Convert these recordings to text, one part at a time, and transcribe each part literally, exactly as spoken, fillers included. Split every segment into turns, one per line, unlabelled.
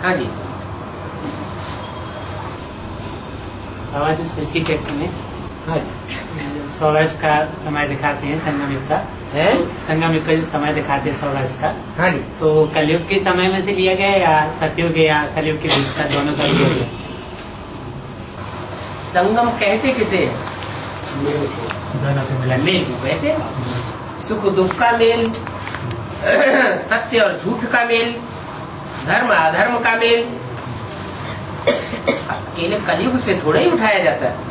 हाँ जी।
बाबा जी सृष्टि चक्र में
हाँ जी।
सौ वर्ष का समय दिखाते हैं संगम युग का
है
संगम युग का जो समय दिखाते हैं सौ वर्ष का।
हाँ जी।
तो कलयुग के समय में से लिया गया या सतयुग या कलयुग के बीच का दोनों का लिया गया?
संगम कहते किसे?
दोनों के मिला
मेल को कहते, सुख दुख का मेल, सत्य और झूठ का मेल, धर्म अधर्म का मेल। अकेले कलयुग से थोड़ा ही उठाया जाता है,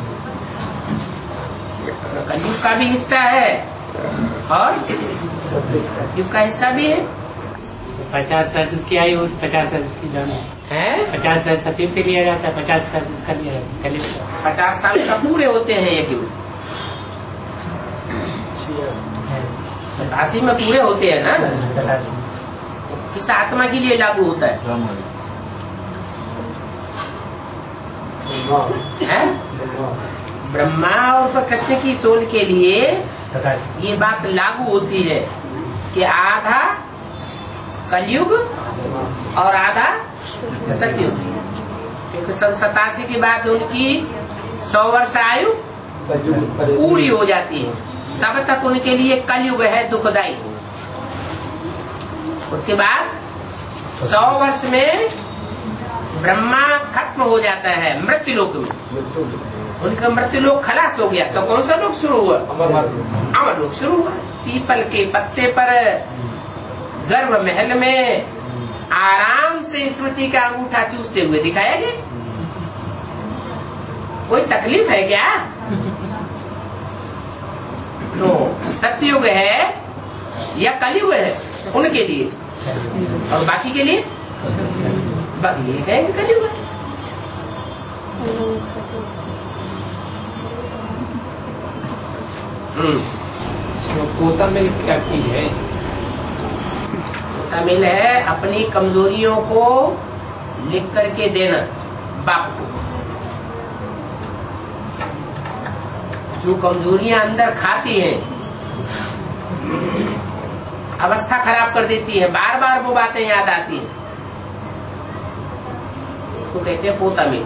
कलयुग का भी हिस्सा है और सतयुग का हिस्सा भी है।
पचास वर्ष की आयु पचास वर्ष की दोनों
है
पचास वर्ष सतयुग से लिया जाता है, पचास वर्ष इसका लिया जाता है कलयुग का।
पचास साल का पूरे होते हैं ये युग, सतासी में पूरे होते हैं ना। किस आत्मा के लिए लागू होता है? है ब्रह्मा और कृष्ण की सोल के लिए ये बात लागू होती है कि आधा कलयुग और आधा सतयुग। क्योंकि सन सतासी के बाद उनकी सौ वर्ष आयु पूरी हो जाती है, तब तक उनके लिए कलयुग है दुखदायी। उसके बाद सौ वर्ष में ब्रह्मा खत्म हो जाता है मृत्यु लोक में। उनका मृत्यु लोक खलास हो गया तो कौन सा लोक शुरू हुआ? अमर लोक शुरू हुआ। पीपल के पत्ते पर गर्भ महल में आराम से स्मृति का अंगूठा चूसते हुए दिखाया गया। कोई तकलीफ है क्या? तो सतयुग है या कलयुग है उनके लिए, और बाकी के लिए बाकी ये है कि कलयुग है।
पोता मिल क्या चीज है?
पोता मिल है अपनी कमजोरियों को लिख करके देना बाप को। जो कमजोरियां अंदर खाती हैं, अवस्था खराब कर देती है, बार बार वो बातें याद आती हैं, उसको कहते हैं पोता मिल।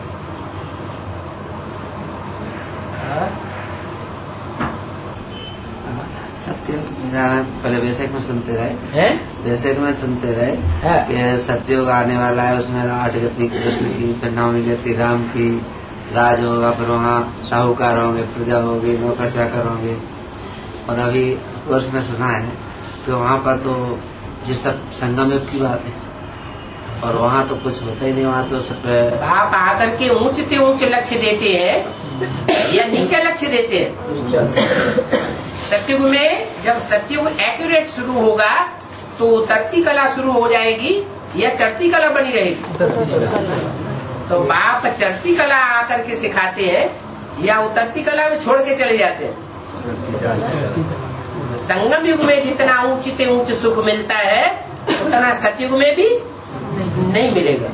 सत्य पहले वैसे में सुनते रहे
हैं,
वैसे में सुनते रहे कि सत्युग आने वाला है, उसमें आठ गति कृष्ण की, फिर नौवीं गति राम की, राज होगा, फिर वहाँ साहूकार होंगे, प्रजा होगी, नौकर चाकर होंगे। और अभी कोर्स में सुना है कि वहाँ पर तो ये सब संगम युग की बात है और वहाँ तो कुछ होता ही नहीं। वहाँ तो सब
आप आकर के ऊंचते ऊंच लक्ष्य देते हैं या नीचे लक्ष्य देते हैं? सतयुग में जब सतयुग एक्यूरेट शुरू होगा तो उतरती कला शुरू हो जाएगी या चढ़ती कला बनी रहेगी? तो बाप चढ़ती कला आकर के सिखाते हैं या उतरती कला में छोड़ के चले जाते हैं? संगम युग में जितना ऊंचते ऊंच सुख मिलता है उतना सतयुग में भी नहीं मिलेगा।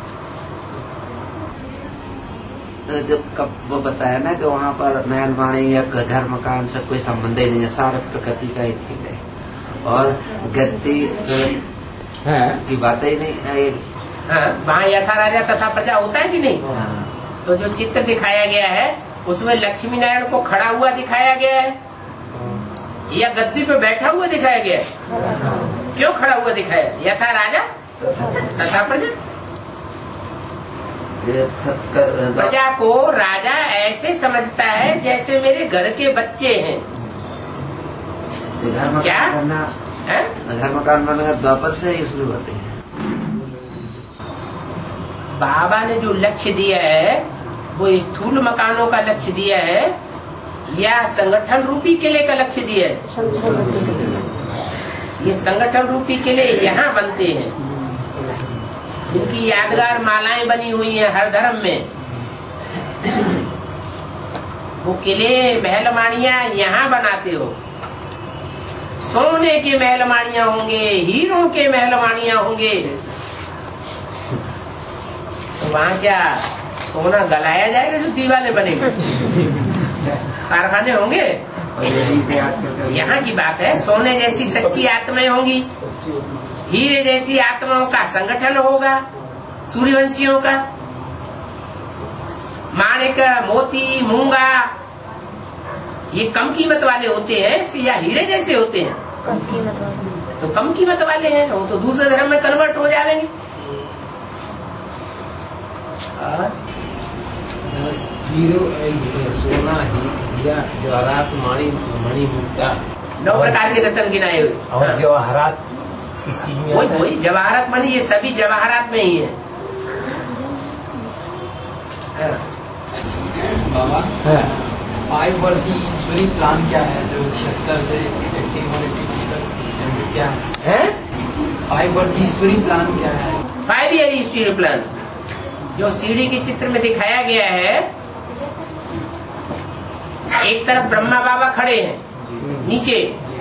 तो जब कब वो बताया ना कि वहाँ पर महल वाणी या घर मकान से कोई संबंध ही नहीं है, सारा प्रकृति का ही खेल है और गति की बातें ही नहीं है।
हाँ, वहाँ यथा राजा तथा प्रजा होता है कि नहीं?
हाँ।
तो जो चित्र दिखाया गया है उसमें लक्ष्मी नारायण को खड़ा हुआ दिखाया गया है या गद्दी पे बैठा हुआ दिखाया गया है? क्यों खड़ा हुआ दिखाया? यथा राजा तथा प्रजा। प्रजा को राजा ऐसे समझता है जैसे मेरे घर के बच्चे हैं। क्या
घर मकान बनना द्वापर से ही शुरू होते हैं।
बाबा ने जो लक्ष्य दिया है वो स्थूल मकानों का लक्ष्य दिया है या संगठन रूपी किले का लक्ष्य दिया है? ये संगठन रूपी किले यहाँ बनते हैं, इनकी यादगार मालाएं बनी हुई हैं हर धर्म में। वो किले महलमाड़ियां यहाँ बनाते हो, सोने के महलमाड़ियां होंगे, हीरों के महलमाड़ियां होंगे, तो वहाँ क्या सोना गलाया जाएगा जो दीवाने बनेंगे? कारखाने होंगे? यहाँ की बात है, सोने जैसी सच्ची आत्माएं होंगी, हीरे जैसी आत्माओं का संगठन होगा, सूर्यवंशियों का। माणिक, मोती, मूंगा ये कम कीमत वाले होते हैं या हीरे जैसे होते हैं?
कम कीमत वाले।
तो कम कीमत वाले हैं, वो तो दूसरे धर्म में कन्वर्ट हो जाएंगे।
हीरो, सोना, हीरा, जवाहरात, मणि मणि मुक्ता,
नौ प्रकार के रत्न गिनाए हुए।
और जवाहरात किसी में
वही वही जवाहरात मणि, ये सभी जवाहरात में ही है।
बाबा, फाइव वर्षीय ईश्वरी प्लान क्या है जो छिहत्तर से एट्टी और एट्टी तक क्या है? फाइव वर्षीय ईश्वरी प्लान क्या है?
फाइव ईयर ईश्वरी प्लान जो सीढ़ी के चित्र में दिखाया गया है, एक तरफ ब्रह्मा बाबा खड़े हैं नीचे,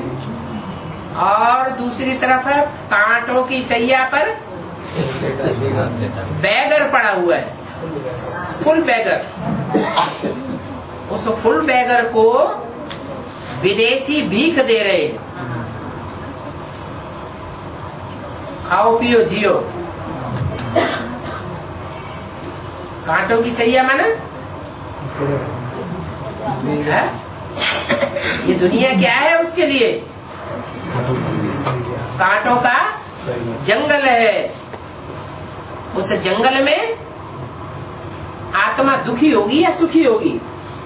और दूसरी तरफ है कांटों की सैया पर बैगर पड़ा हुआ है, फुल बैगर। उस फुल बैगर को विदेशी भीख दे रहे हैं, खाओ पियो जियो। कांटों की सैया माना है? ये दुनिया क्या है उसके लिए? कांटों का जंगल है। उस जंगल में आत्मा दुखी होगी या सुखी होगी?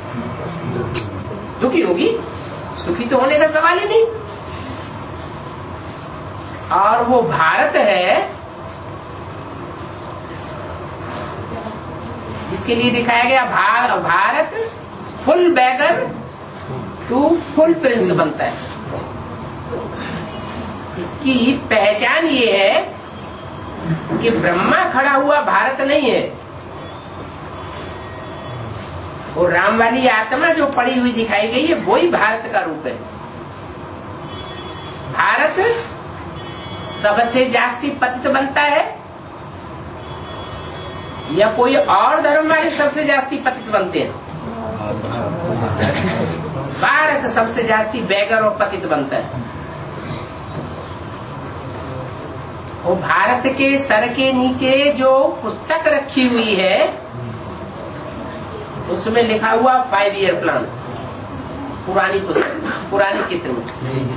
दुखी होगी, सुखी तो होने का सवाल ही नहीं। और वो भारत है जिसके लिए दिखाया गया भार, Bharat full beggar to full prince बनता है। इसकी पहचान ये है कि ब्रह्मा खड़ा हुआ भारत नहीं है, वो राम वाली आत्मा जो पड़ी हुई दिखाई गई है वही भारत का रूप है। भारत सबसे जास्ती पतित बनता है या कोई और धर्म वाले सबसे जास्ती पतित बनते हैं? भारत सबसे जास्ती बैगर और पतित बनता है। वो भारत के सर के नीचे जो पुस्तक रखी हुई है उसमें लिखा हुआ फाइव ईयर प्लान, पुरानी पुस्तक, पुरानी चित्र में।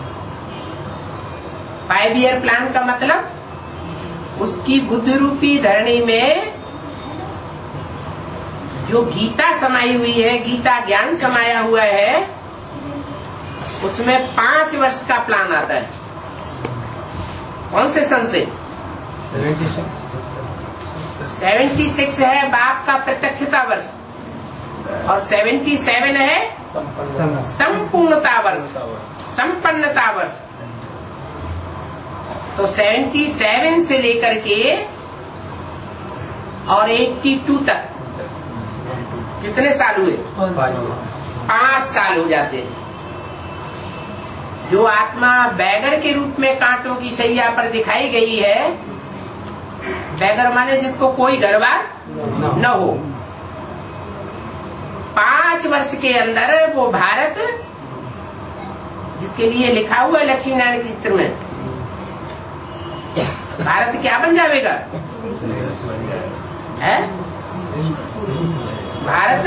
फाइव ईयर प्लान का मतलब उसकी बुद्ध रूपी धरणी में जो गीता समाई हुई है, गीता ज्ञान समाया हुआ है, उसमें पांच वर्ष का प्लान आता है। कौन से सन से? सेवेंटी सिक्स है बाप का प्रत्यक्षता वर्ष, और सेवेंटी सेवन है संपूर्णता वर्ष, संपन्नता वर्ष। तो सेवेंटी सेवन से लेकर के और एट्टी टू तक कितने साल हुए? पांच साल हो जाते हैं। जो आत्मा बैगर के रूप में कांटों की सैया पर दिखाई गई है, बैगर माने जिसको कोई घर बार न हो, पांच वर्ष के अंदर वो भारत जिसके लिए लिखा हुआ है लक्ष्मी नारायण चित्र में, भारत क्या बन जाएगा? है भारत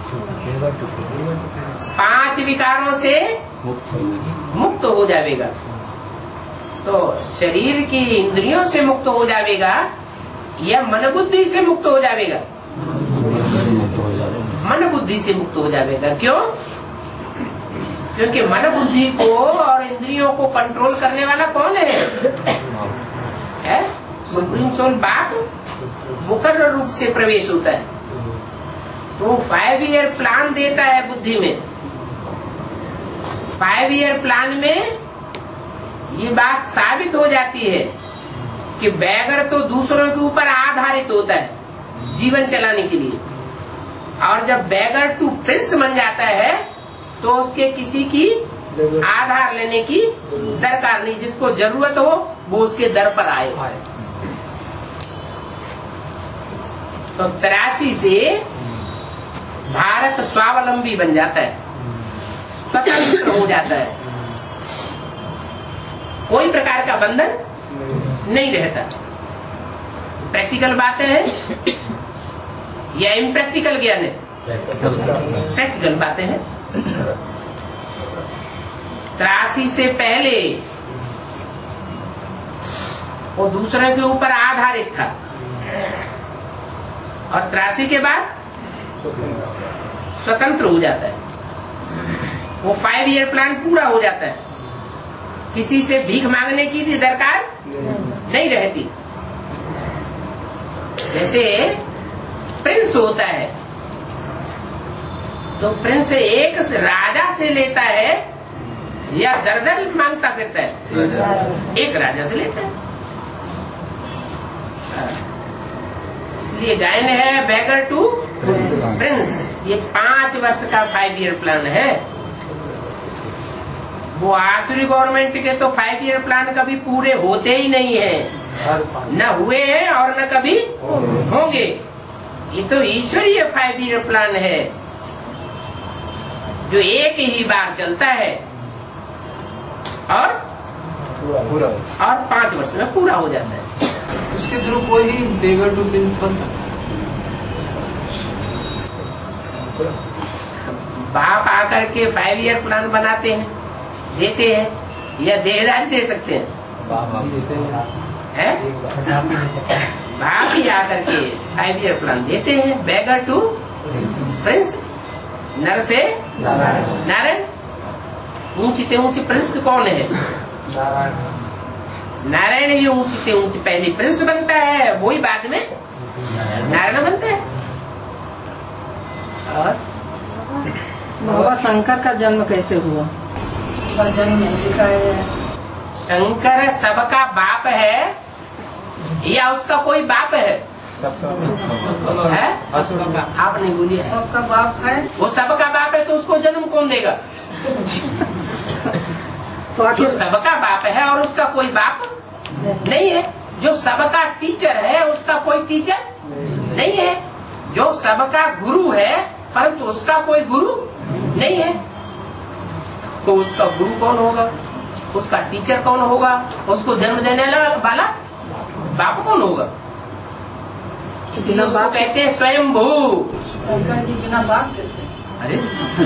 पांच विकारों से मुक्त हो जाएगा। तो शरीर की इंद्रियों से मुक्त हो जाएगा या मन बुद्धि से मुक्त हो जाएगा? मन बुद्धि से मुक्त हो जाएगा। क्यों? क्योंकि मन बुद्धि को और इंद्रियों को कंट्रोल करने वाला कौन है? है सुप्रीम सोल बाप मुकर्रर रूप से प्रवेश होता है। तो फाइव ईयर प्लान देता है बुद्धि में। फाइव ईयर प्लान में ये बात साबित हो जाती है कि बैगर तो दूसरों के ऊपर आधारित होता है जीवन चलाने के लिए, और जब बैगर टू प्रिंस बन जाता है तो उसके किसी की आधार लेने की दरकार नहीं, जिसको जरूरत हो वो उसके दर पर आए। तो तिरासी से भारत स्वावलंबी बन जाता है, स्वतंत्र हो जाता है, कोई प्रकार का बंधन नहीं रहता। प्रैक्टिकल बातें हैं या इम्प्रैक्टिकल ज्ञान है? प्रैक्टिकल बातें हैं। त्रासी से पहले वो दूसरे के ऊपर आधारित था और त्रासी के बाद स्वतंत्र हो जाता है। वो फाइव ईयर प्लान पूरा हो जाता है, किसी से भीख मांगने की भी दरकार नहीं रहती। जैसे प्रिंस होता है तो प्रिंस एक राजा से लेता है या दर दर मांगता फिरता है? एक राजा से लेता है। इसलिए गायन है बैगर टू प्रिंस। ये पांच वर्ष का फाइव ईयर प्लान है। वो आसुरी गवर्नमेंट के तो फाइव ईयर प्लान कभी पूरे होते ही नहीं है, न हुए हैं और न कभी होंगे। ये तो ईश्वरीय फाइव ईयर प्लान है जो एक ही बार चलता है और पूरा और पांच वर्ष में पूरा हो जाता है।
उसके थ्रू कोई भी बेगर टू प्रिंस बन सकता है।
बाप आकर के फाइव ईयर प्लान बनाते हैं, देते हैं या देहदारी दे सकते हैं? है? बाप ही आकर के फाइव ईयर प्लान देते हैं। बेगर टू प्रिंस, नर से नारायण। ऊंचते ऊंचे प्रिंस कौन है? नारायण ही ऊंचते ऊंचे पहले प्रिंस बनता है, वही बाद में नारायण बनता है। और
बाबा शंकर का जन्म कैसे हुआ?
जन्म नहीं सिखाया है।
शंकर सबका बाप है या उसका कोई बाप है? है? आप नहीं बोलिए।
सबका बाप है।
वो सबका बाप है तो उसको जन्म कौन देगा?
तो
जो सबका बाप है और उसका कोई बाप नहीं है। जो सबका टीचर है उसका कोई टीचर नहीं है। जो सबका गुरु है परंतु उसका कोई गुरु नहीं है। तो उसका गुरु कौन होगा? उसका टीचर कौन होगा? उसको जन्म देने वाला बाप कौन होगा? इसलिए उसको कहते हैं स्वयंभू।
शंकर जी बिना बाप कैसे?
अरे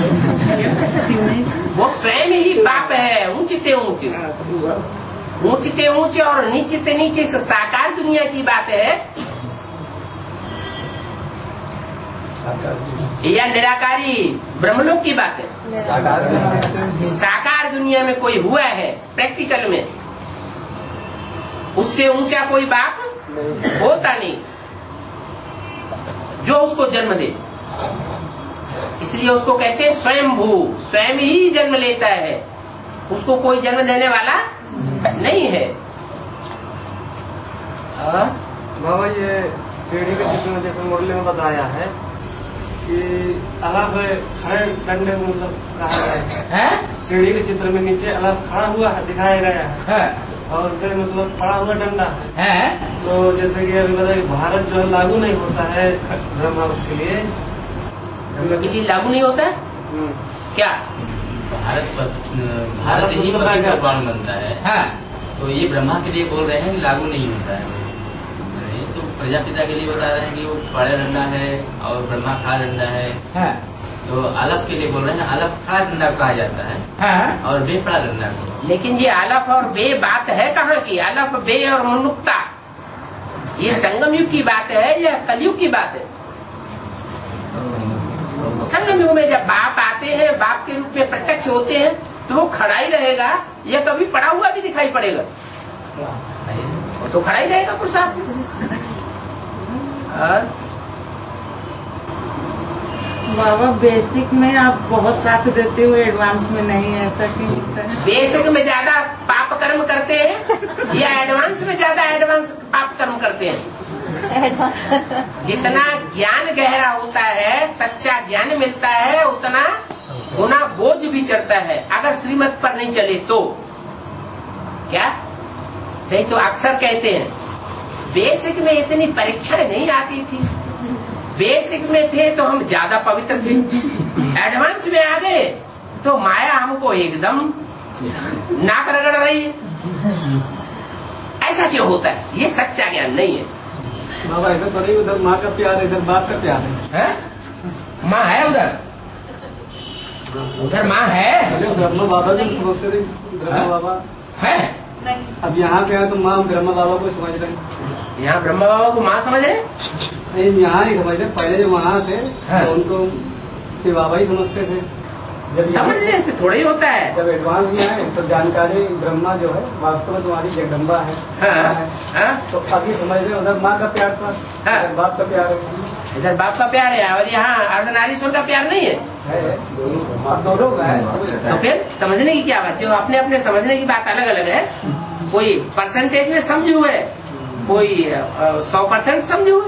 वो स्वयं ही बाप है। ऊंचते ऊंचे ऊंचते ऊंचे और नीचते नीचे से साकार दुनिया की बात है या निराकारी ब्रह्मलोक की बात है? साकार दुनिया में कोई हुआ है प्रैक्टिकल में, उससे ऊंचा कोई बाप होता नहीं जो उसको जन्म दे। इसलिए उसको कहते हैं स्वयंभू। स्वयं ही जन्म लेता है, उसको कोई जन्म देने वाला नहीं है।
बाबा ये सीढ़ी के चित्र में जैसे मुरली में बताया है कि अलग खड़े डंडे को मतलब कहा गया है। सीढ़ी के चित्र में नीचे अलग खड़ा हुआ है दिखाया गया है और फिर मतलब पड़ा हुआ डंडा है। तो जैसे कि अभी बताया कि भारत जो है लागू नहीं होता है ब्रह्मा के लिए।
ब्रह्मा के लिए लागू नहीं होता है क्या?
भारत भारत ही भगवान बनता है। हाँ। तो ये ब्रह्मा के लिए बोल रहे हैं लागू नहीं होता है। तो प्रजापिता के लिए बता रहे हैं कि वो बड़ा डंडा है और ब्रह्मा खड़ा डंडा है। हाँ। तो आलफ के लिए बोल रहे हैं आलफ खड़ा डंडा कहा जाता है। हाँ। और बे बड़ा डंडा को।
लेकिन ये आलफ और बे बात है कहाँ की? आलफ बे और मनुक्ता ये संगम युग की बात है या कलयुग की बात है? संगम युग में जब बाप आते हैं, बाप के रूप में प्रत्यक्ष होते हैं, तो वो खड़ा ही रहेगा या कभी पड़ा हुआ भी दिखाई पड़ेगा? वो तो खड़ा ही रहेगा पुरुषार्थ। और
बाबा बेसिक में आप बहुत साथ देते हुए एडवांस में नहीं है, ऐसा क्यों होता है?
बेसिक में ज्यादा पाप कर्म करते हैं या एडवांस में ज्यादा एडवांस पाप कर्म करते हैं? जितना ज्ञान गहरा होता है, सच्चा ज्ञान मिलता है, उतना गुना बोझ भी चढ़ता है अगर श्रीमत पर नहीं चले तो। क्या नहीं तो अक्सर कहते हैं बेसिक में इतनी परीक्षाएं नहीं आती थी, बेसिक में थे तो हम ज्यादा पवित्र थे, एडवांस में आ गए तो माया हमको एकदम नाक रगड़ रही है। ऐसा क्यों होता है? ये सच्चा ज्ञान नहीं है।
बाबा इधर तो नहीं, उधर माँ का प्यार है, इधर बाप का प्यार है,
है? माँ है उधर, उधर माँ है,
ब्रह्मा बाबा को समझते थे, ब्रह्मा बाबा
है।
अब यहाँ पे है तो माँ ब्रह्मा बाबा को समझ रहे हैं।
यहाँ ब्रह्मा बाबा को माँ समझ रहे?
नहीं, यहाँ नहीं समझ रहे, पहले जो वहाँ थे
हाँ।
तो उनको शिव बाबा ही समझते थे। जब
समझने से थोड़ा ही होता है।
जब एडवांस में आए तो जानकारी ब्रह्मा जो है वास्तव में तुम्हारी जगदम्बा है,
हाँ,
है।
हाँ?
तो अभी समझ रहे उधर माँ का प्यार था,
हाँ।
इधर बाप का प्यार है,
इधर बाप का प्यार है और यहाँ अर्धनारीश्वर का प्यार नहीं है,
है अब दोनों का है।
तो फिर समझने की क्या बात है? अपने अपने समझने की बात अलग अलग है। कोई परसेंटेज में समझे हुए, कोई सौ परसेंट समझे हुए।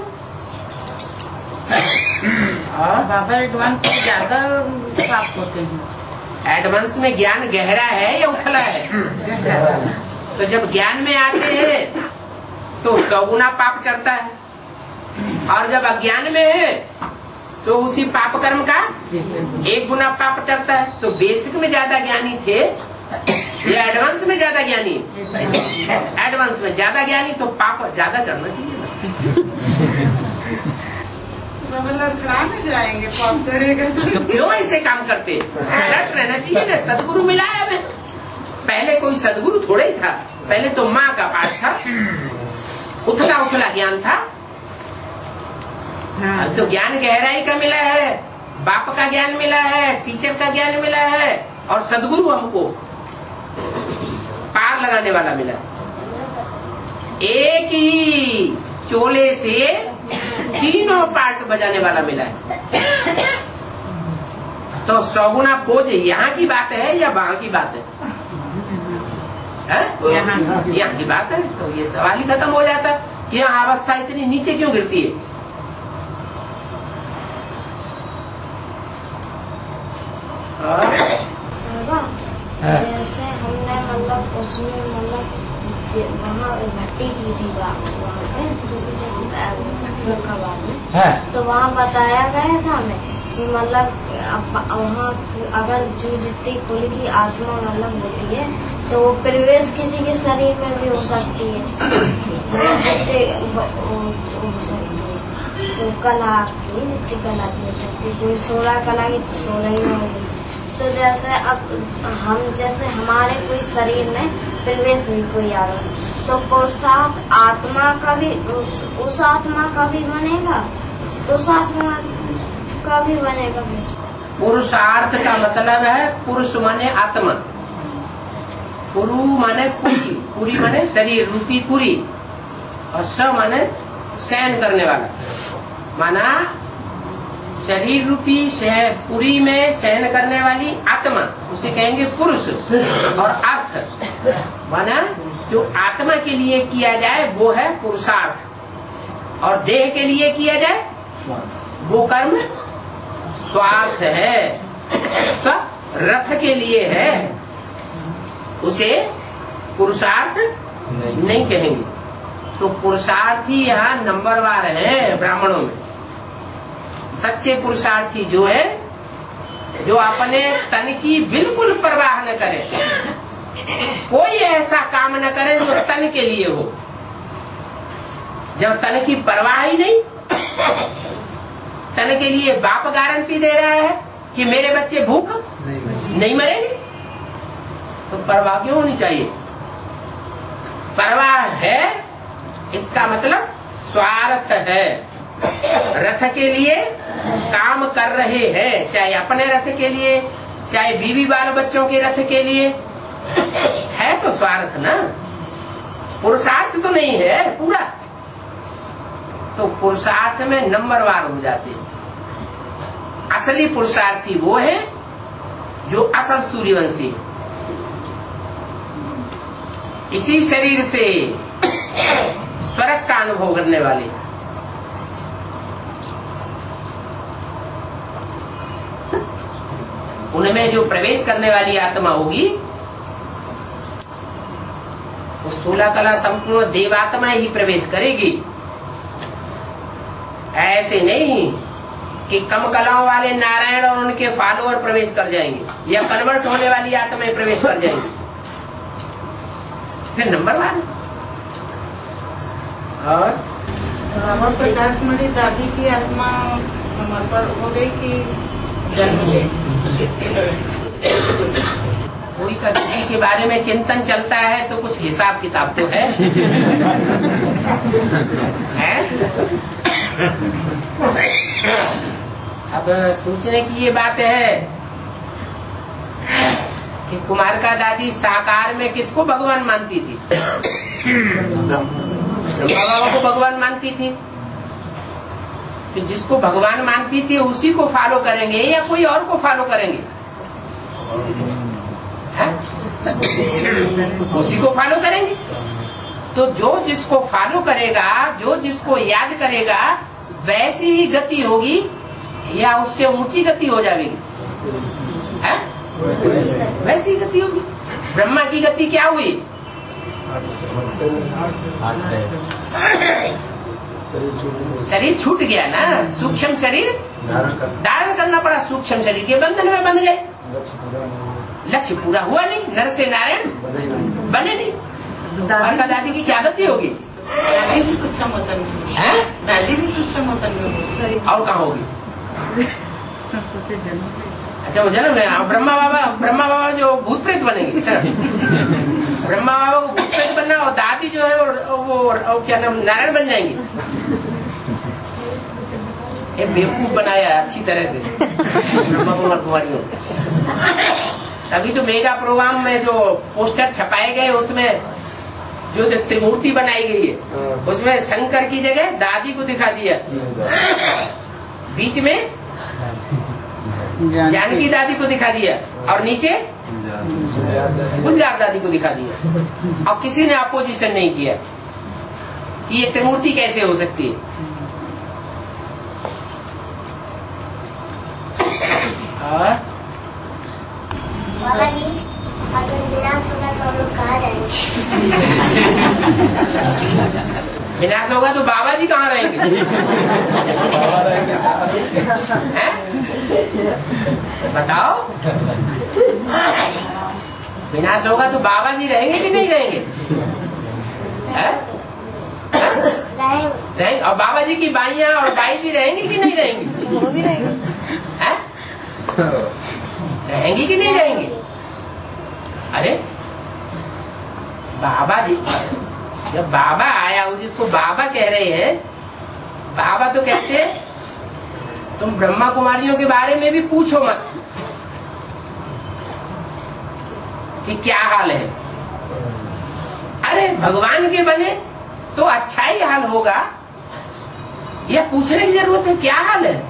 बाबा एडवांस में ज्यादा प्राप्त होते हैं।
एडवांस में ज्ञान गहरा है या उथला है? तो जब ज्ञान में आते हैं तो सौ गुना पाप चढ़ता है, और जब अज्ञान में है तो उसी पाप कर्म का एक गुना पाप चढ़ता है। तो बेसिक में ज्यादा ज्ञानी थे या एडवांस में ज्यादा ज्ञानी? एडवांस में ज्यादा ज्ञानी, तो पाप ज्यादा चढ़ना चाहिए ना।
लड़खड़ाने जाएंगे, पाप चढ़ेगा
तो क्यों ऐसे काम करते? अलर्ट रहना चाहिए ना। सदगुरु मिला है हमें। पहले कोई सदगुरु थोड़ा ही था, पहले तो माँ का पाठ था, उथला उथला ज्ञान था। अब तो ज्ञान गहराई का मिला है, बाप का ज्ञान मिला है, टीचर का ज्ञान मिला है, और सदगुरु हमको पार लगाने वाला मिला। एक ही चोले से तीनों पार्ट बजाने वाला मिला है। तो सौगुना बोझ यहाँ की बात है या वहां की बात है? यहाँ की बात है। तो ये सवाल ही खत्म हो जाता कि यहाँ अवस्था इतनी नीचे क्यों गिरती है?
जैसे हमने मतलब उसमें मतलब वहाँ भट्टी की थी वहाँ पे फरीदाबाद में, तो वहाँ बताया गया था हमें कि मतलब वहाँ अगर जो जितनी कुल की आत्मा मतलब होती है तो वो प्रवेश किसी के शरीर में भी हो सकती है, हो सकती है। तो कला की जितनी कला की हो सकती है, कोई सोलह कला की तो सोलह ही में होगी। तो जैसे अब हम जैसे हमारे कोई शरीर में प्रवेश हुई कोई आत्मा, तो पुरुषार्थ आत्मा का भी उस, उस आत्मा का भी बनेगा, उस आत्मा का भी बनेगा।
पुरुषार्थ का मतलब है पुरुष माने आत्मा, पुरु माने पूरी, पूरी माने शरीर रूपी पूरी, और स माने शयन करने वाला, माना शरीर रूपी पुरी में शयन करने वाली आत्मा, उसे कहेंगे पुरुष। और अर्थ माना जो आत्मा के लिए किया जाए वो है पुरुषार्थ, और देह के लिए किया जाए वो कर्म स्वार्थ है। सब रथ के लिए है, उसे पुरुषार्थ नहीं, नहीं कहेंगे। तो पुरुषार्थी यहाँ नंबरवार है ब्राह्मणों में। सच्चे पुरुषार्थी जो है, जो अपने तन की बिल्कुल परवाह न करे, कोई ऐसा काम न करे जो तन के लिए हो। जब तन की परवाह ही नहीं, तन के लिए बाप गारंटी दे रहा है कि मेरे बच्चे भूख नहीं, नहीं मरेंगे, तो परवाह क्यों होनी चाहिए? परवाह है, इसका मतलब स्वार्थ है। रथ के लिए काम कर रहे हैं, चाहे अपने रथ के लिए, चाहे बीवी बाल बच्चों के रथ के लिए, है तो स्वार्थ ना, पुरुषार्थ तो नहीं है पूरा। तो पुरुषार्थ में नंबरवार हो जाते हैं। असली पुरुषार्थी वो है जो असल सूर्यवंशी है। इसी शरीर से स्वर्ग का अनुभव करने वाले, उनमें जो प्रवेश करने वाली आत्मा होगी वो सोलह कला संपूर्ण देवात्मा ही प्रवेश करेगी। ऐसे नहीं कि कम कलाओं वाले नारायण और उनके फॉलोअर प्रवेश कर जाएंगे, या कन्वर्ट होने वाली आत्माएं प्रवेश कर जाएंगी। फिर नंबर वन। और
बाबा प्रकाशमणि दादी की आत्मा समर्पण हो गई कि जन्म ले?
कोई का किसी के बारे में चिंतन चलता है तो कुछ हिसाब किताब तो है, है? अब सोचने की ये बात है कि कुमारका दादी साकार में किसको भगवान मानती थी? बाबा को भगवान मानती थी। कि जिसको भगवान मानती थी उसी को फॉलो करेंगे या कोई और को फॉलो करेंगे? है? उसी को फॉलो करेंगे। तो जो जिसको फॉलो करेगा, जो जिसको याद करेगा, वैसी ही गति होगी या उससे ऊंची गति हो जाएगी? है? वैसी ही गति होगी। ब्रह्मा की गति क्या हुई? शरीर छूट गया ना, सूक्ष्म शरीर धारण करना पड़ा, सूक्ष्म शरीर के बंधन में बंध गए, लक्ष्य पूरा हुआ नहीं, नर से नारायण बने नहीं। कुमारका दादी की क्या गति होगी?
दादी भी सूक्ष्म होता है, दादी भी सूक्ष्म होता है।
और कहाँ होगी? अच्छा वो जन्म है। ब्रह्मा बाबा ब्रह्मा बाबा जो भूत प्रेत बनेंगे सर, ब्रह्मा बाबा को भूत प्रेत बनना और दादी जो है वो, वो, वो क्या नाम नारायण बन जाएंगे। ये बेवकूफ बनाया अच्छी तरह से ब्रह्मा कुमार कुमारियों। तभी तो मेगा प्रोग्राम में जो पोस्टर छपाए गए उसमें जो त्रिमूर्ति बनाई गई है उसमें शंकर की जगह दादी को दिखा दिया, बीच में जानकी दादी को दिखा दिया और नीचे गुलजार दादी को दिखा दिया। और किसी ने अपोजिशन नहीं किया कि ये त्रिमूर्ति कैसे हो सकती है।
बाबा जी अगर विनाश होगा तो हम लोग कहाँ जाएंगे?
विनाश होगा तो बाबा जी कहाँ रहेंगे? हैं? बताओ, विनाश होगा तो बाबा जी रहेंगे कि नहीं रहेंगे? हैं? रहेंगे। और बाबा जी की बाइयां और बाई जी रहेंगी कि नहीं रहेंगी? वो भी रहेंगे। हैं? रहेंगी कि नहीं रहेंगी? अरे बाबा जी, जब बाबा आया हो जिसको बाबा कह रहे हैं, बाबा तो कहते हैं तुम ब्रह्मा कुमारियों के बारे में भी पूछो मत कि क्या हाल है। अरे भगवान के बने तो अच्छा ही हाल होगा, यह पूछने की जरूरत है क्या हाल है?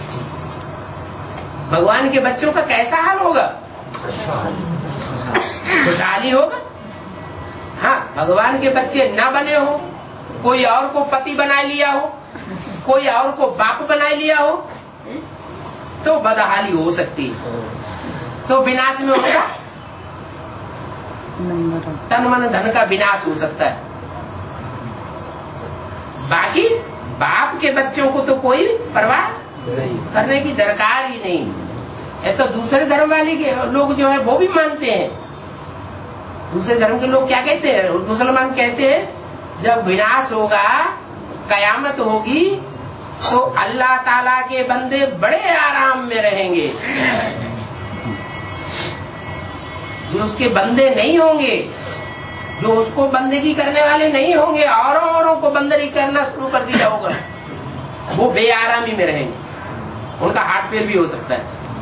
भगवान के बच्चों का कैसा हाल होगा? खुशहाली होगा। हाँ, भगवान के बच्चे न बने हो, कोई और को पति बना लिया हो, कोई और को बाप बना लिया हो, तो बदहाली हो सकती है। तो विनाश में होगा तन मन धन का विनाश हो सकता है। बाकी बाप के बच्चों को तो कोई परवाह करने की दरकार ही नहीं। ये तो दूसरे धर्म वाले के लोग जो है वो भी मानते हैं। दूसरे धर्म के लोग क्या कहते हैं? मुसलमान कहते हैं जब विनाश होगा, कयामत होगी, तो अल्लाह ताला के बंदे बड़े आराम में रहेंगे। जो उसके बंदे नहीं होंगे, जो उसको बंदगी करने वाले नहीं होंगे, और औरों को बंदगी करना शुरू कर दिया होगा, वो बेआरामी में रहेंगे। उनका हार्ट फेल भी हो सकता है।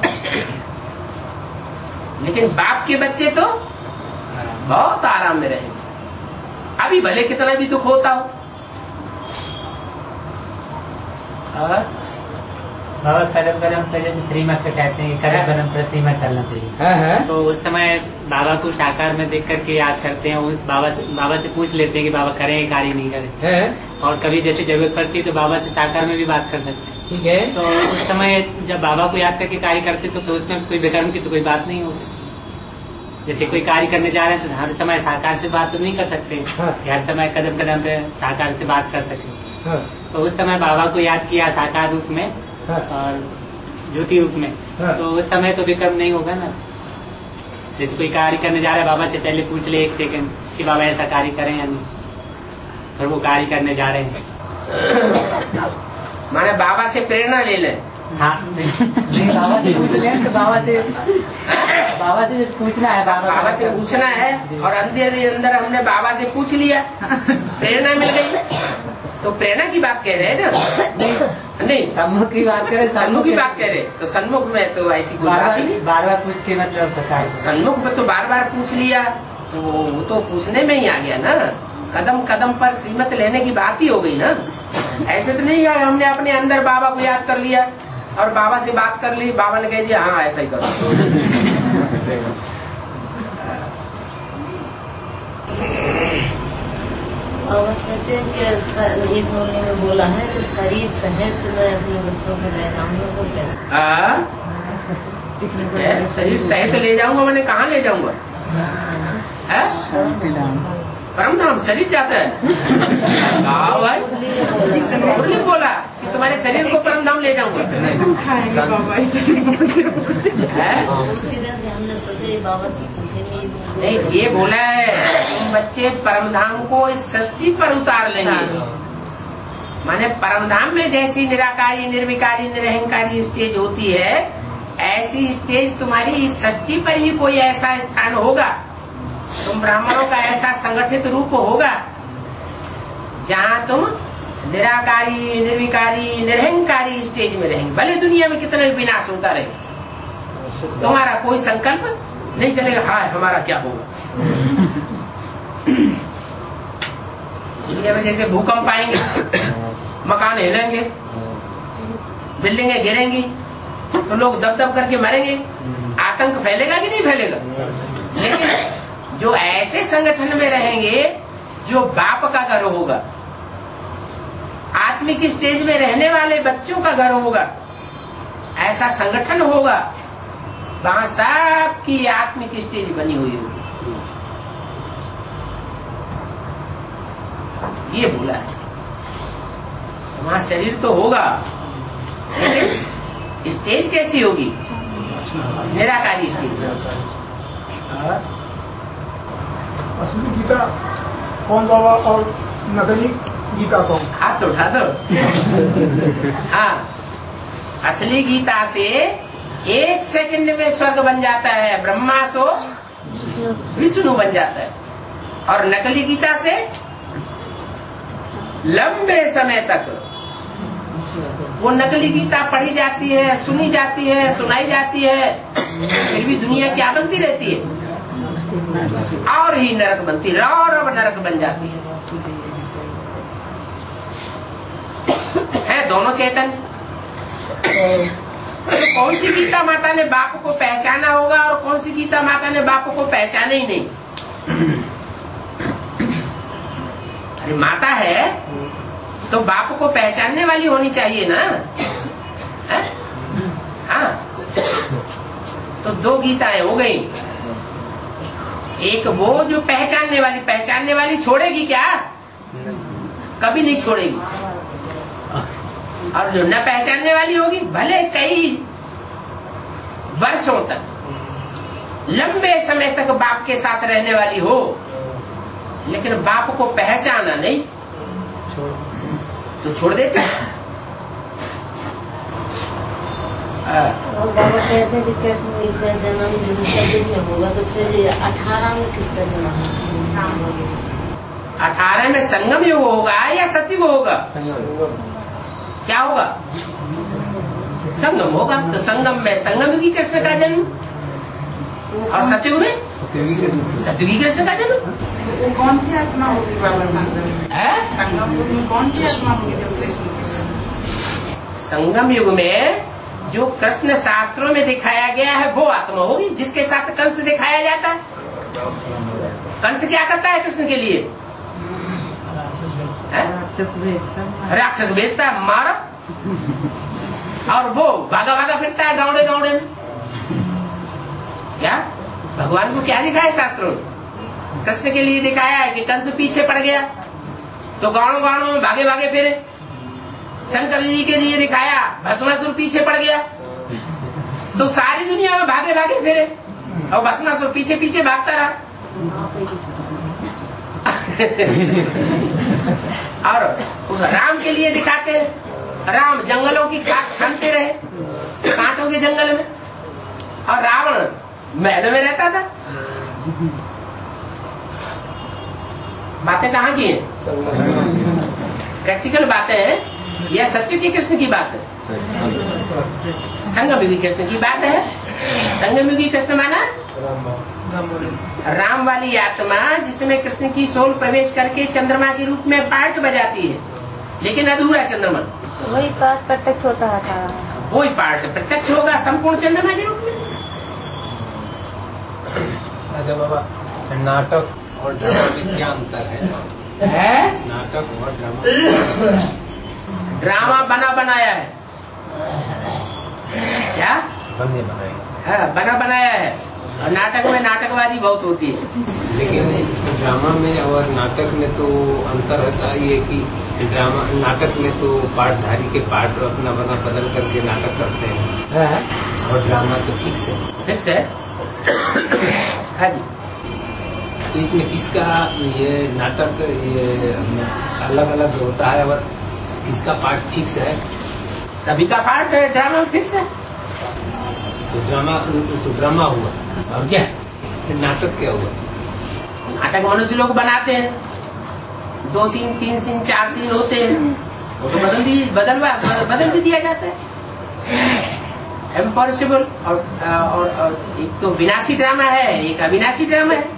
लेकिन बाप के बच्चे तो बहुत आराम में रहेंगे, अभी भले कितना भी दुख होता हो।
बाबा कदम कदम पर जैसे श्रीमत का कहते हैं, कदम कदम पर श्रीमत चलना चाहिए। तो उस समय बाबा को साकार में देख करके याद करते हैं, उस बाबा से बाबा से पूछ लेते हैं कि बाबा करें कार्य नहीं करें। और कभी जैसे जरूरत पड़ती है तो बाबा से साकार में भी बात कर सकते हैं। ठीक है। तो उस समय जब बाबा को याद करके कार्य करते तो, तो उसमें कोई विकर्म की तो कोई बात नहीं हो सकती। जैसे कोई कार्य करने जा रहे हैं तो हर समय साकार से बात तो नहीं कर सकते, हर समय कदम कदम पे साकार से बात कर सकते। तो उस समय बाबा को याद किया साकार रूप में और ज्योति रूप में, तो उस समय तो विकर्म नहीं होगा ना। जैसे कोई कार्य करने जा रहा है, बाबा से पहले पूछ ले एक सेकंड कि बाबा ऐसा कार्य करें या नहीं, फिर वो कार्य करने जा रहे हैं
माने बाबा से प्रेरणा ले लें।
हाँ नहीं बाबा से पूछ लें तो बाबा से बाबा से पूछना है, बाबा
बाबा से पूछना है। और अंदर अंदर हमने बाबा से पूछ लिया, प्रेरणा मिल गई, तो प्रेरणा की बात कह रहे हैं ना? नहीं,
सम्मुख की बात करें,
सन्मुख की बात कह रहे, तो सन्मुख में तो ऐसी कोई बात नहीं।
बार बार पूछ के मतलब बताए,
सन्मुख में तो बार बार पूछ लिया, तो वो तो पूछने में ही आ गया ना। कदम कदम पर श्रीमत लेने की बात ही हो गई ना। ऐसे तो नहीं है हमने अपने अंदर बाबा को याद कर लिया और बाबा से बात कर ली, बाबा ने कह दिया हाँ ऐसा ही करो।
और कहते हैं कि एक बोलने में बोला है कि शरीर सहित मैं अपने बच्चों को ले जाऊंगा, तो कैसे?
शरीर सहित ले जाऊंगा, मैंने कहाँ ले जाऊंगा? परम धाम शरीर जाता है। हाँ भाई, मुरली बोला कि तुम्हारे शरीर को परम धाम ले जाऊंगा।
हमने सोचे बाबा से पूछेंगे,
नहीं ये बोला है तुम बच्चे परम धाम को इस सृष्टि पर उतार लेंगे। माने परम धाम में जैसी निराकारी निर्विकारी निरहंकारी स्टेज होती है, ऐसी स्टेज तुम्हारी इस सृष्टि पर ही कोई ऐसा स्थान होगा, तुम ब्राह्मणों का ऐसा संगठित रूप होगा जहाँ तुम निराकारी निर्विकारी निरहंकारी स्टेज में रहेंगे। भले दुनिया में कितना भी विनाश होता रहे, तुम्हारा कोई संकल्प नहीं चलेगा हाँ हमारा क्या होगा। दुनिया में जैसे भूकंप आएंगे, मकान हिलेंगे, बिल्डिंगें गिरेंगी, तो लोग दब दब करके मरेंगे, आतंक फैलेगा कि नहीं फैलेगा? लेकिन जो ऐसे संगठन में रहेंगे जो बाप का घर होगा, आत्मिक स्टेज में रहने वाले बच्चों का घर होगा, ऐसा संगठन होगा, वहां सबकी आत्मिक स्टेज बनी हुई होगी। ये बोला है। वहां शरीर तो होगा, लेकिन स्टेज कैसी होगी? निराकारी स्टेज।
असली गीता कौन बाबा और नकली गीता कौन?
हाथ तो उठा दो। हाँ, असली गीता से एक सेकंड में स्वर्ग बन जाता है, ब्रह्मा सो विष्णु बन जाता है। और नकली गीता से लंबे समय तक वो नकली गीता पढ़ी जाती है, सुनी जाती है, सुनाई जाती है, फिर भी दुनिया क्या बनती रहती है? और ही नरक बनती, और अब नरक बन जाती है। है दोनों चेतन। तो कौन सी गीता माता ने बाप को पहचाना होगा और कौन सी गीता माता ने बाप को पहचाना ही नहीं? अरे माता है तो बाप को पहचानने वाली होनी चाहिए ना। है? हाँ, तो दो गीताएं हो गई। एक वो जो पहचानने वाली, पहचानने वाली छोड़ेगी क्या? कभी नहीं छोड़ेगी। और जो न पहचानने वाली होगी, भले कई वर्षों तक, लंबे समय तक बाप के साथ रहने वाली हो, लेकिन बाप को पहचाना नहीं तो छोड़ देते हैं।
बाबा कहते हैं कि कृष्ण का जन्म सतयुग में होगा, तो फिर अठारह में किसका जन्म?
अठारह में संगम युग होगा या सतयुग होगा? क्या होगा? संगम होगा। तो संगम में संगम युगी कृष्ण का जन्म, और सतयुग में सतयुगी कृष्ण का जन्म।
कौन सी आत्मा होगी बाबा संगम युग में? कौन सी आत्मा होगी जो कृष्ण?
संगम युग में जो कृष्ण शास्त्रों में दिखाया गया है वो आत्मा होगी, जिसके साथ कंस दिखाया जाता है। कंस क्या करता है कृष्ण के लिए? राक्षस भेजता है, मारा, और वो भागा भागा फिरता है गावड़े गावड़े में। क्या भगवान को क्या दिखाया शास्त्रों में? कृष्ण के लिए दिखाया है कि कंस पीछे पड़ गया तो गाँव गाँव में भागे भागे फिरे। शंकर जी के लिए दिखाया भस्मासुर पीछे पड़ गया तो सारी दुनिया में भागे भागे फिरे और भस्मासुर पीछे पीछे भागता रहा। और उस राम के लिए दिखाते हैं। राम जंगलों की काट छानते रहे कांटों के जंगल में, और रावण महल में रहता था। बातें कहाँ की हैं? प्रैक्टिकल बातें हैं। यह सत्य की कृष्ण की बात है, संगम युगी कृष्ण की बात है। संगम युगी कृष्ण माना राम वाली आत्मा जिसमें कृष्ण की सोल प्रवेश करके चंद्रमा के रूप में पार्ट बजाती है, लेकिन अधूरा चंद्रमा।
वही पार्ट प्रत्यक्ष होता था,
वही पार्ट प्रत्यक्ष होगा संपूर्ण चंद्रमा के रूप में।
अच्छा बाबा, नाटक और ड्रामा में क्या अंतर है?
है
नाटक और ड्रामा।
ड्रामा बना बनाया है, क्या
बने बनाए
है? बना बनाया है। और नाटक में नाटकबाजी बहुत होती है।
लेकिन ड्रामा में और नाटक में तो अंतर होता है ये कि ड्रामा नाटक में तो पाठधारी के पाठ अपना बना बदल करके नाटक करते हैं,
है?
और ड्रामा तो फिक्स है।
फिक्स है। हाँ जी।
तो इसमें किसका ये नाटक ये अलग अलग होता है और किसका पार्ट फिक्स है?
सभी का पार्ट है, ड्रामा फिक्स है।
तो ड्रामा तो ड्रामा हुआ,
और क्या
फिर नाटक क्या हुआ?
नाटक मनुष्य लोग बनाते हैं, दो सीन तीन सीन चार सीन होते हैं, वो तो बदल दी बदल बदल भी दिया जाता है। इम्पॉसिबल और, और, और एक तो विनाशी ड्रामा है, एक अविनाशी ड्रामा है।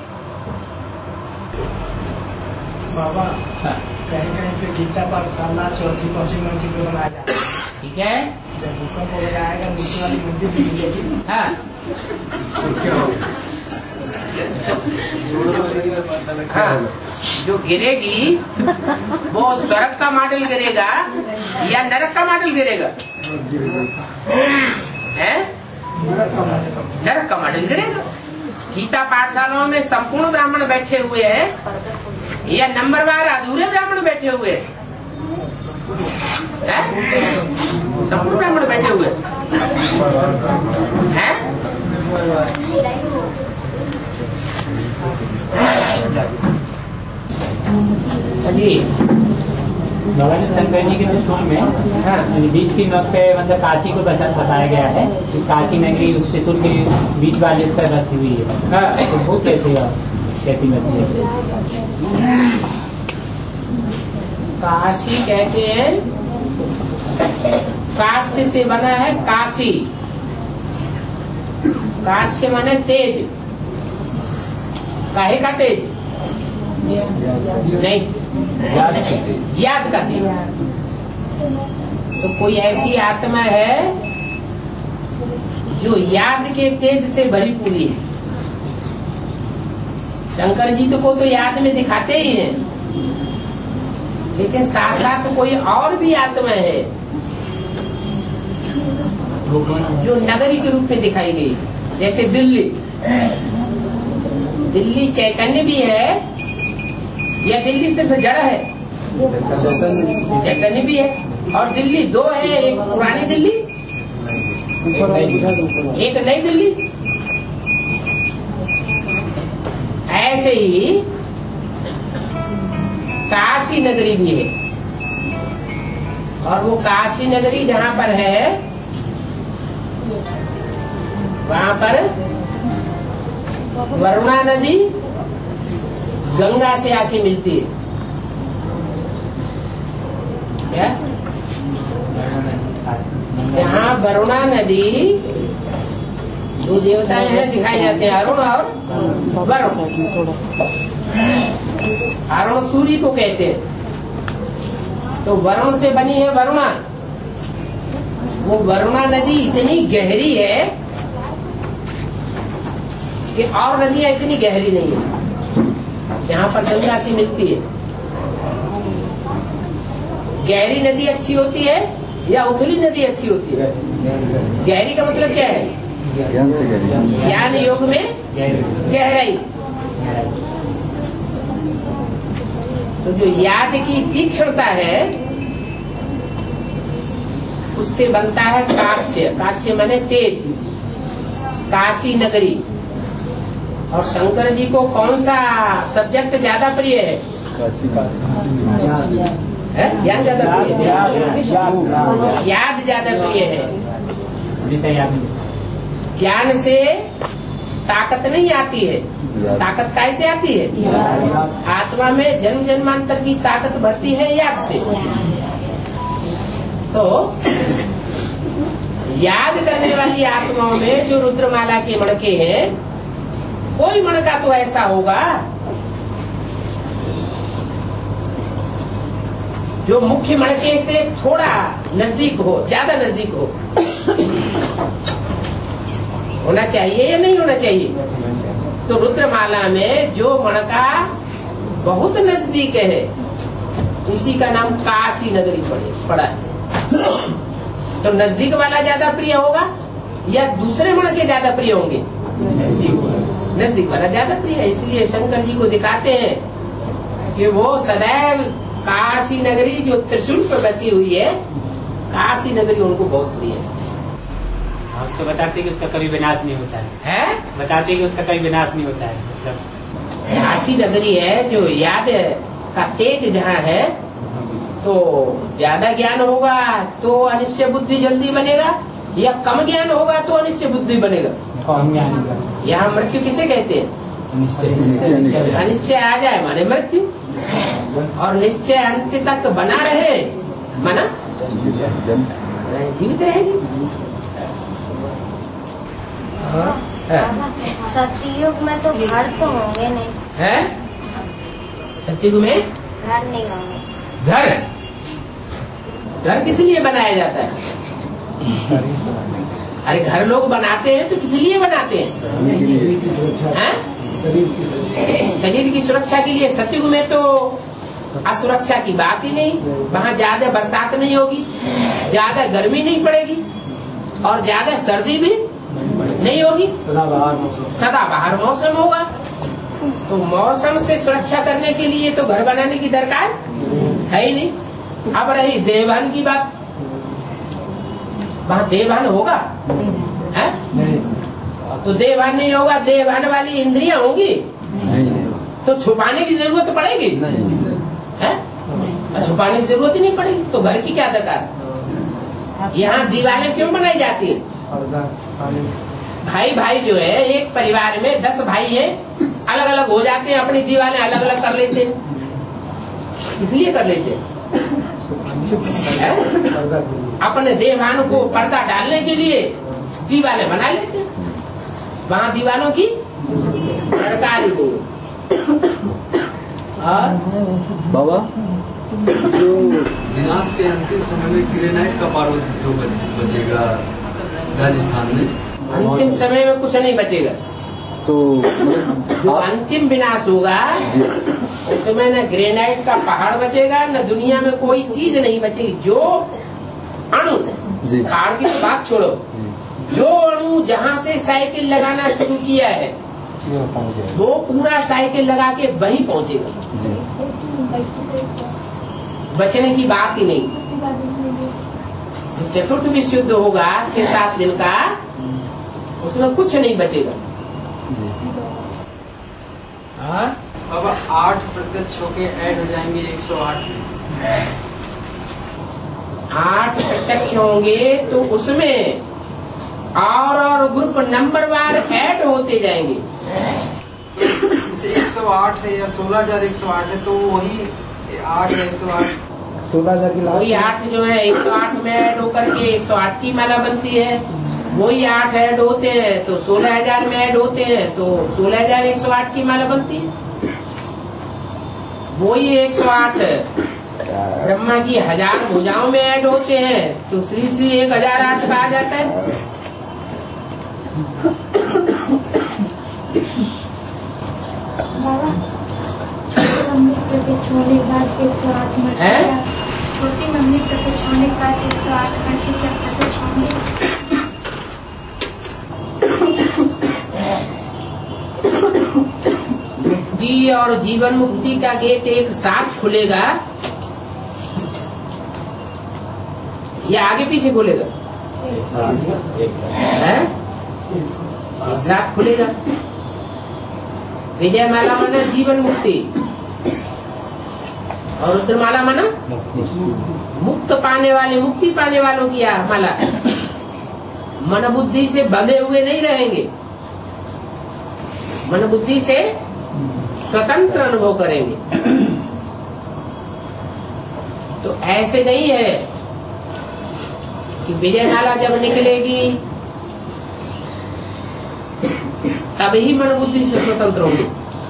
बाबा कहीं कहीं पे गीता पाठशाला चौथी पांचवी मंजिल पे बनाया जाता है,
ठीक है।
जब भूकंप हो जाएगा नीचे वाली मंजिल भी मिलेगी।
हाँ हाँ, जो गिरेगी वो स्वर्ग का मॉडल गिरेगा या नरक का मॉडल गिरेगा? है नरक का मॉडल गिरेगा। गीता पाठशालाओं में संपूर्ण ब्राह्मण बैठे हुए हैं या नंबरवार अधूरे ब्राह्मण बैठे हुए हैं? संपूर्ण ब्राह्मण बैठे हुए हैं। जी
भगवान शंकर जी के त्रिशूल में हाँ, बीच की नोक पे मतलब काशी को बताया गया है कि काशी नगरी उस त्रिशूल के बीच वाले पर बसी हुई है। हाँ, तो वो कैसे कैसी बसी है?
काशी कहते हैं, काश्य से बना है काशी। काश्य माने तेज। काहे का तेज? नहीं, याद का तेज। तो कोई ऐसी आत्मा है जो याद के तेज से भरी पूरी है। शंकर जी तो को तो याद में दिखाते ही हैं, लेकिन साथ साथ कोई और भी आत्मा है जो नगरी के रूप में दिखाई गई। जैसे दिल्ली, दिल्ली चैतन्य भी है या दिल्ली सिर्फ जड़ है? चैतन्य भी है। और दिल्ली दो है, एक पुरानी दिल्ली, एक नई दिल्ली। ऐसे ही काशी नगरी भी है, और वो काशी नगरी जहाँ पर है वहाँ पर वरुणा नदी गंगा से आके मिलती है। क्या? जहाँ वरुणा नदी, दो देवता यहाँ दिखाए जाते हैं, अरुण और वरुण। अरुण सूर्य को कहते हैं, तो वरुण से बनी है वरुणा। वो वरुणा नदी इतनी गहरी है कि और नदियां इतनी गहरी नहीं है जहाँ पर गंगा से मिलती है। गहरी नदी अच्छी होती है या उथली नदी अच्छी होती है? गहरी का मतलब क्या है? ज्ञान योग में गहराई। तो जो याद की तीक्ष्णता है उससे बनता है काश्य। काश्य माने तेज, काशी नगरी। और शंकर जी को कौन सा सब्जेक्ट ज्यादा प्रिय है? है? ज्ञान ज्यादा प्रिय है, याद ज्यादा प्रिय है। ज्ञान से ताकत नहीं आती है, ताकत कैसे आती है? आत्मा में जन्म जन्मांतर की ताकत बढ़ती है याद से। तो याद करने वाली आत्माओं में जो रुद्रमाला के मणके हैं, कोई मणका तो ऐसा होगा जो मुख्य मणके से थोड़ा नजदीक हो, ज्यादा नजदीक हो। होना चाहिए या नहीं होना चाहिए? तो रुद्रमाला में जो मणका बहुत नजदीक है उसी का नाम काशी नगरी पड़ा है। तो नजदीक वाला ज्यादा प्रिय होगा या दूसरे मणके ज्यादा प्रिय होंगे? नजदीक वाला ज्यादा प्रिय है। इसलिए शंकर जी को दिखाते हैं कि वो सदैव काशी नगरी जो त्रिशूल पर बसी हुई है, काशी नगरी उनको बहुत प्रिय है।
उसको बताते कि उसका कभी विनाश नहीं होता है,
है?
बताते कि उसका कभी विनाश नहीं होता है। मतलब
काशी नगरी है जो याद का तेज जहाँ है, तो ज्यादा ज्ञान होगा तो अनिश्चय बुद्धि जल्दी बनेगा, या कम ज्ञान होगा तो अनिश्चय बुद्धि बनेगा। यहाँ मृत्यु किसे कहते हैं? अनिश्चय आ जाए माने मृत्यु, और निश्चय अंत तक बना रहे माना जीवित रहेगी।
सतयुग में तो घर तो होंगे नहीं
है? सतयुग में
घर नहीं होंगे।
घर घर किस लिए बनाया जाता है? अरे घर लोग बनाते हैं तो किस लिए बनाते हैं? हैं? शरीर की सुरक्षा के लिए। सतयुग में तो असुरक्षा की बात ही नहीं, वहाँ ज्यादा बरसात नहीं होगी, ज्यादा गर्मी नहीं पड़ेगी और ज्यादा सर्दी भी नहीं होगी, सदा बाहर मौसम होगा। तो मौसम से सुरक्षा करने के लिए तो घर बनाने की दरकार है ही नहीं। अब रही देवभान की बात, वहाँ देवभान होगा है? तो देवभान नहीं होगा, देवभान वाली इंद्रियां होंगी तो छुपाने की जरूरत पड़ेगी है? छुपाने की जरूरत ही नहीं पड़ेगी, तो घर की क्या दरकार? यहाँ दीवारें क्यों बनाई जाती है? भाई भाई जो है, एक परिवार में दस भाई हैं, अलग अलग हो जाते हैं, अपनी दीवारें अलग अलग कर लेते हैं। इसलिए कर लेते हैं अपने देवभान को पर्दा डालने के लिए दीवारें बना लेते हैं, वहाँ दीवारों की दरकार ही नहीं। और
बाबा जो विनाश के अंतिम समय में ग्रेनाइट का पर्वत जो बचेगा राजस्थान में,
अंतिम समय में कुछ नहीं बचेगा।
तो
जो अंतिम विनाश होगा उसमें न ग्रेनाइट का पहाड़ बचेगा, न दुनिया में कोई चीज नहीं बचेगी। जो अणु, पहाड़ की बात छोड़ो, जो अणु जहाँ से साइकिल लगाना शुरू किया है वो पूरा साइकिल लगा के वहीं पहुँचेगा, बचने की बात ही नहीं। चतुर्थ विश्व युद्ध होगा छह सात दिन का, उसमें कुछ नहीं बचेगा।
अब आठ प्रत्यक्ष होके ऐड हो जाएंगे एक सौ आठ में।
आठ प्रत्यक्ष होंगे तो उसमें और और ग्रुप नंबर वार ऐड होते जाएंगे।
जैसे एक सौ आठ है या सोलह हजार एक सौ आठ है, तो वही आठ या एक सौ आठ
सोलह हजार की
वही आठ जो है एक सौ आठ में ऐड होकर के एक सौ आठ की माला बनती है। वही आठ ऐड होते हैं तो सोलह हजार में ऐड होते हैं तो सोलह हजार एक सौ आठ की माला बनती है। वही एक सौ आठ ब्रह्मा की हजार भुजाओं में ऐड होते हैं तो श्री श्री एक हजार आठ कहा जाता है।
छोड़ने के बाद एक सौ आठ में छोटी मम्मी प्रत्यक्ष होने के बाद एक सौ आठ घंटे क्या प्रत्यक्ष होंगे?
मुक्ति और जीवन मुक्ति का गेट एक साथ खुलेगा या आगे पीछे खुलेगा? है? एक साथ खुलेगा। विजय माला माना जीवन मुक्ति, और रुद्रमाला माना मुक्त पाने वाले, मुक्ति पाने वालों की माला है। मन बुद्धि से बंधे हुए नहीं रहेंगे, मन बुद्धि से स्वतंत्र अनुभव करेंगे। तो ऐसे नहीं है कि विजयमाला जब निकलेगी तभी मन बुद्धि से स्वतंत्र होंगे।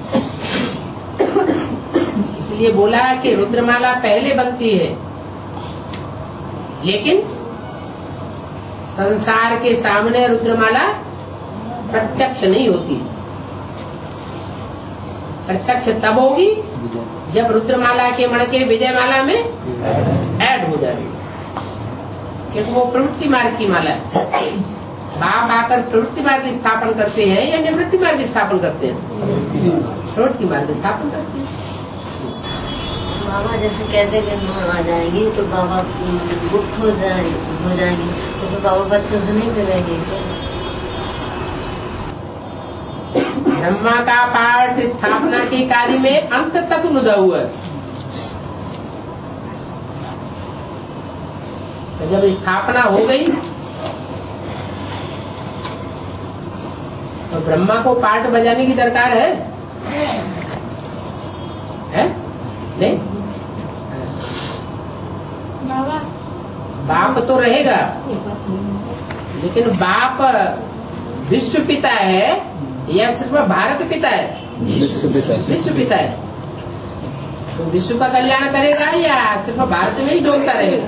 इसलिए बोला कि रुद्रमाला पहले बनती है, लेकिन संसार के सामने रुद्रमाला प्रत्यक्ष नहीं होती। प्रत्यक्ष तब होगी जब रुद्रमाला के मणके विजयमाला में ऐड हो जाएगी, क्योंकि वो प्रवृत्ति मार्ग की माला है। बाप आकर प्रवृत्ति मार्ग स्थापन करते हैं या निवृत्ति मार्ग स्थापन करते हैं? प्रवृत्ति मार्ग स्थापन करते हैं।
बाबा जैसे कहते कि माँ आ जाएंगी तो बाबा गुप्त हो जाए हो जाएंगी, तो फिर बाबा बच्चों से नहीं मिलेंगे।
ब्रह्मा का पाठ स्थापना के कार्य में अंत तक नुदा हुआ है। तो जब स्थापना हो गई तो ब्रह्मा को पाठ बजाने की दरकार है, है? नहीं? बाप तो रहेगा, लेकिन बाप विश्व पिता है या सिर्फ भारत पिता है? विश्व पिता, विश्व पिता है। तो विश्व का कल्याण करेगा या सिर्फ भारत में ही डोलता रहेगा?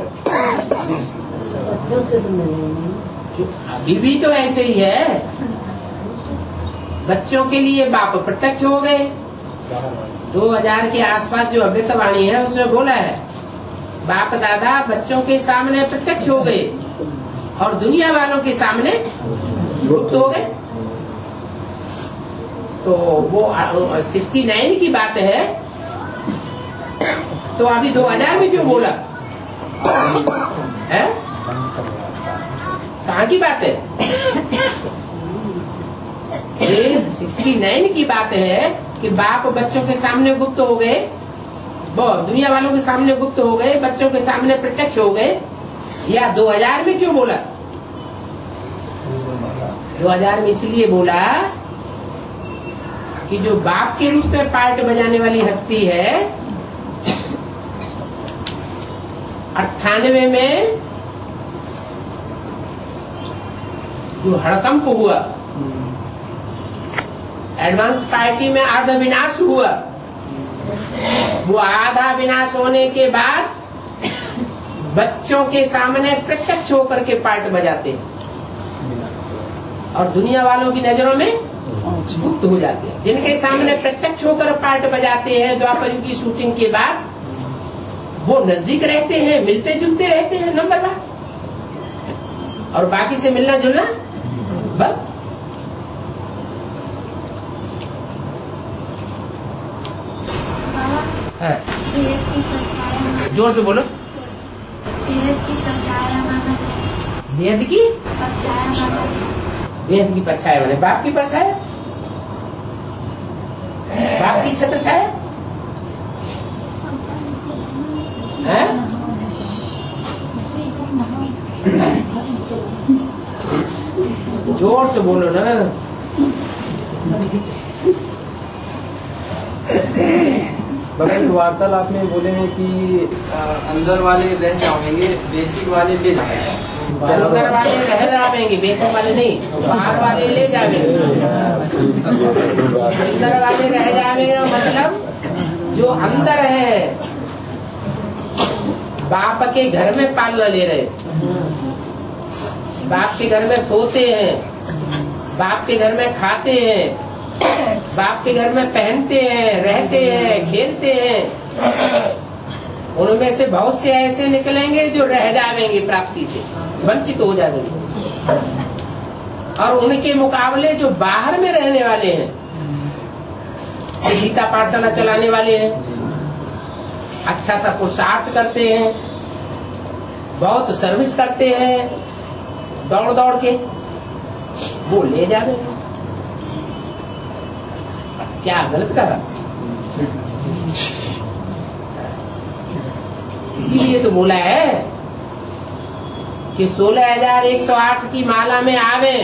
अभी भी तो ऐसे ही है। बच्चों के लिए बाप प्रत्यक्ष हो गए। दो हजार के आसपास जो अमृतवाणी है उसमें बोला है बाप दादा बच्चों के सामने प्रत्यक्ष हो गए और दुनिया वालों के सामने गुप्त हो गए। तो वो सिक्सटी नाइन की बात है, तो अभी दो हजार में क्यों बोला है? कहाँ की बात है? ये सिक्सटी नाइन की बात है कि बाप बच्चों के सामने गुप्त हो गए, वो दुनिया वालों के सामने गुप्त हो गए, बच्चों के सामने प्रत्यक्ष हो गए। या दो हजार में क्यों बोला? दो हजार में इसलिए बोला कि जो बाप के रूप में पार्ट बजाने वाली हस्ती है, अट्ठानवे में जो हड़कंप हुआ, एडवांस पार्टी में आधा विनाश हुआ, वो आधा विनाश होने के बाद बच्चों के सामने प्रत्यक्ष होकर के पार्ट बजाते हैं और दुनिया वालों की नजरों में गुप्त हो जाते हैं। जिनके सामने प्रत्यक्ष होकर पार्ट बजाते हैं द्वापर युग की शूटिंग के बाद, वो नजदीक रहते हैं, मिलते जुलते रहते हैं नंबर वन, और बाकी से मिलना जुलना बस। जोर से बोलो। वेद की वेद की परछाया माने बाप की परछाया, बाप की छत्र छाया है? जोर से बोलो ना।
बगैर वार्तालाप में बोले हैं कि आ, अंदर वाले रह जाएंगे, बेसिक वाले ले जाएंगे।
अंदर वाले रह जाएंगे, बेसिक वाले नहीं, बाहर वाले ले जाएंगे। अंदर वाले रह जाएंगे मतलब जो अंदर है, बाप के घर में पालना ले रहे, बाप के घर में सोते हैं, बाप के घर में खाते हैं, बाप के घर में पहनते हैं, रहते हैं, खेलते हैं। उनमें से बहुत से ऐसे निकलेंगे जो रह जाएंगे, प्राप्ति से वंचित हो जाएंगे, और उनके मुकाबले जो बाहर में रहने वाले हैं, गीता पाठशाला चलाने वाले हैं, अच्छा सा पुरुषार्थ करते हैं, बहुत सर्विस करते हैं दौड़ दौड़ के, वो ले जाएंगे। क्या गलत करा? इसीलिए तो बोला है कि सोलह हजार एक सौ आठ की माला में आवे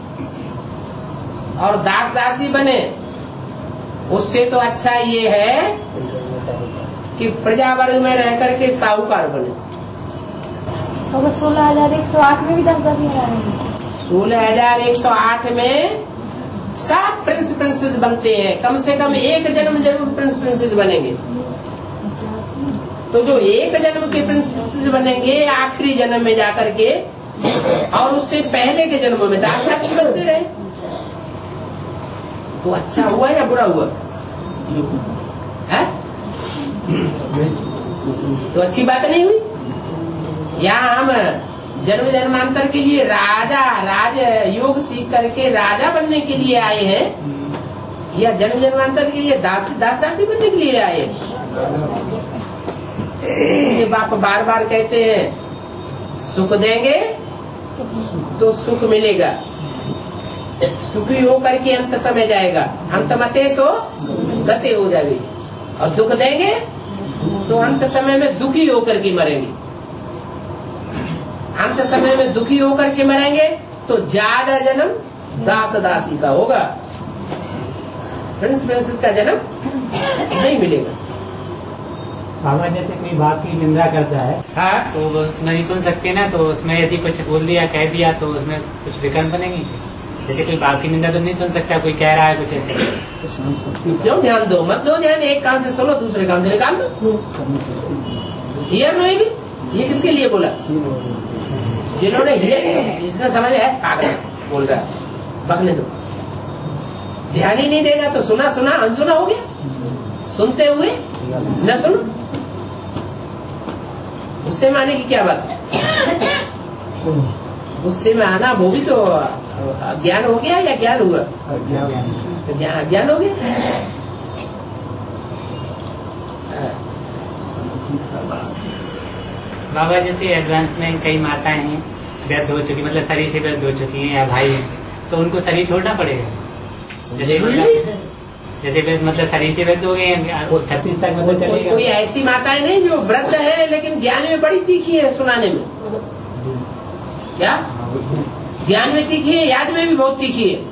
और दास दासी बने, उससे तो अच्छा ये है कि प्रजा वर्ग में रह करके साहूकार बने।
तो सोलह हजार एक सौ आठ में भी दास दासी रहेंगे।
सोलह हजार एक सौ आठ में सब प्रिंस प्रिंसेस बनते हैं, कम से कम एक जन्म जरूर प्रिंस प्रिंसेस बनेंगे। तो जो एक जन्म के प्रिंस प्रिंसेस बनेंगे आखिरी जन्म में जाकर के, और उससे पहले के जन्मों में दास दासी बनते रहे, तो अच्छा हुआ या बुरा हुआ है? तो अच्छी बात नहीं हुई। यहाँ हम जन्म जन्मांतर के लिए राजा राज योग सीख करके राजा बनने के लिए आए हैं, या जन्म जन्मांतर के लिए दास दास दासी बनने के लिए आए हैं? इसलिए बाप बार बार कहते हैं सुख देंगे तो सुख मिलेगा, सुखी हो करके अंत समय जाएगा, अंत मते सो गते हो जाएगी, और दुख देंगे तो अंत समय में दुखी होकर के मरेंगे। अंत समय में दुखी होकर के मरेंगे तो ज्यादा जन्म दास दासी का होगा, प्रिंस प्रिंसेस का जन्म नहीं मिलेगा।
बाबा जैसे कोई बाप की निंदा करता है, हाँ, तो उसमें नहीं सुन सकते ना, तो उसमें यदि कुछ बोल दिया कह दिया तो उसमें कुछ विकल्प बनेंगे। जैसे कोई बाप की निंदा तो नहीं सुन सकता, कोई कह रहा है कुछ ऐसे,
क्यों ध्यान दो, मत दो ध्यान, एक कान से सुनो दूसरे कान से निकाल दो। हियर नो भी, ये किसके लिए बोला? जिन्होंने हियर, इसने समझ है पागल बोल रहा है, बकने दो। ध्यान ही नहीं देगा तो सुना सुना अनसुना हो गया, सुनते हुए न सुनो, गुस्से में आने की क्या बात है? गुस्से में आना वो भी तो ज्ञान हो गया या ज्ञान हुआ? ज्ञान ज्ञान हो गया।
बाबा जैसे एडवांस में कई माताएं हैं वृद्ध हो चुकी, मतलब शरीर से वृद्ध हो चुकी हैं, या भाई, तो उनको शरीर छोड़ना पड़ेगा। जैसे जैसे मतलब शरीर से वृद्ध हो गए हैं, छत्तीस तक मतलब चलेगा।
कोई ऐसी माताएं नहीं जो वृद्ध है लेकिन ज्ञान में बड़ी तीखी है, सुनाने में क्या ज्ञान में तीखी है, याद में भी बहुत तीखी है,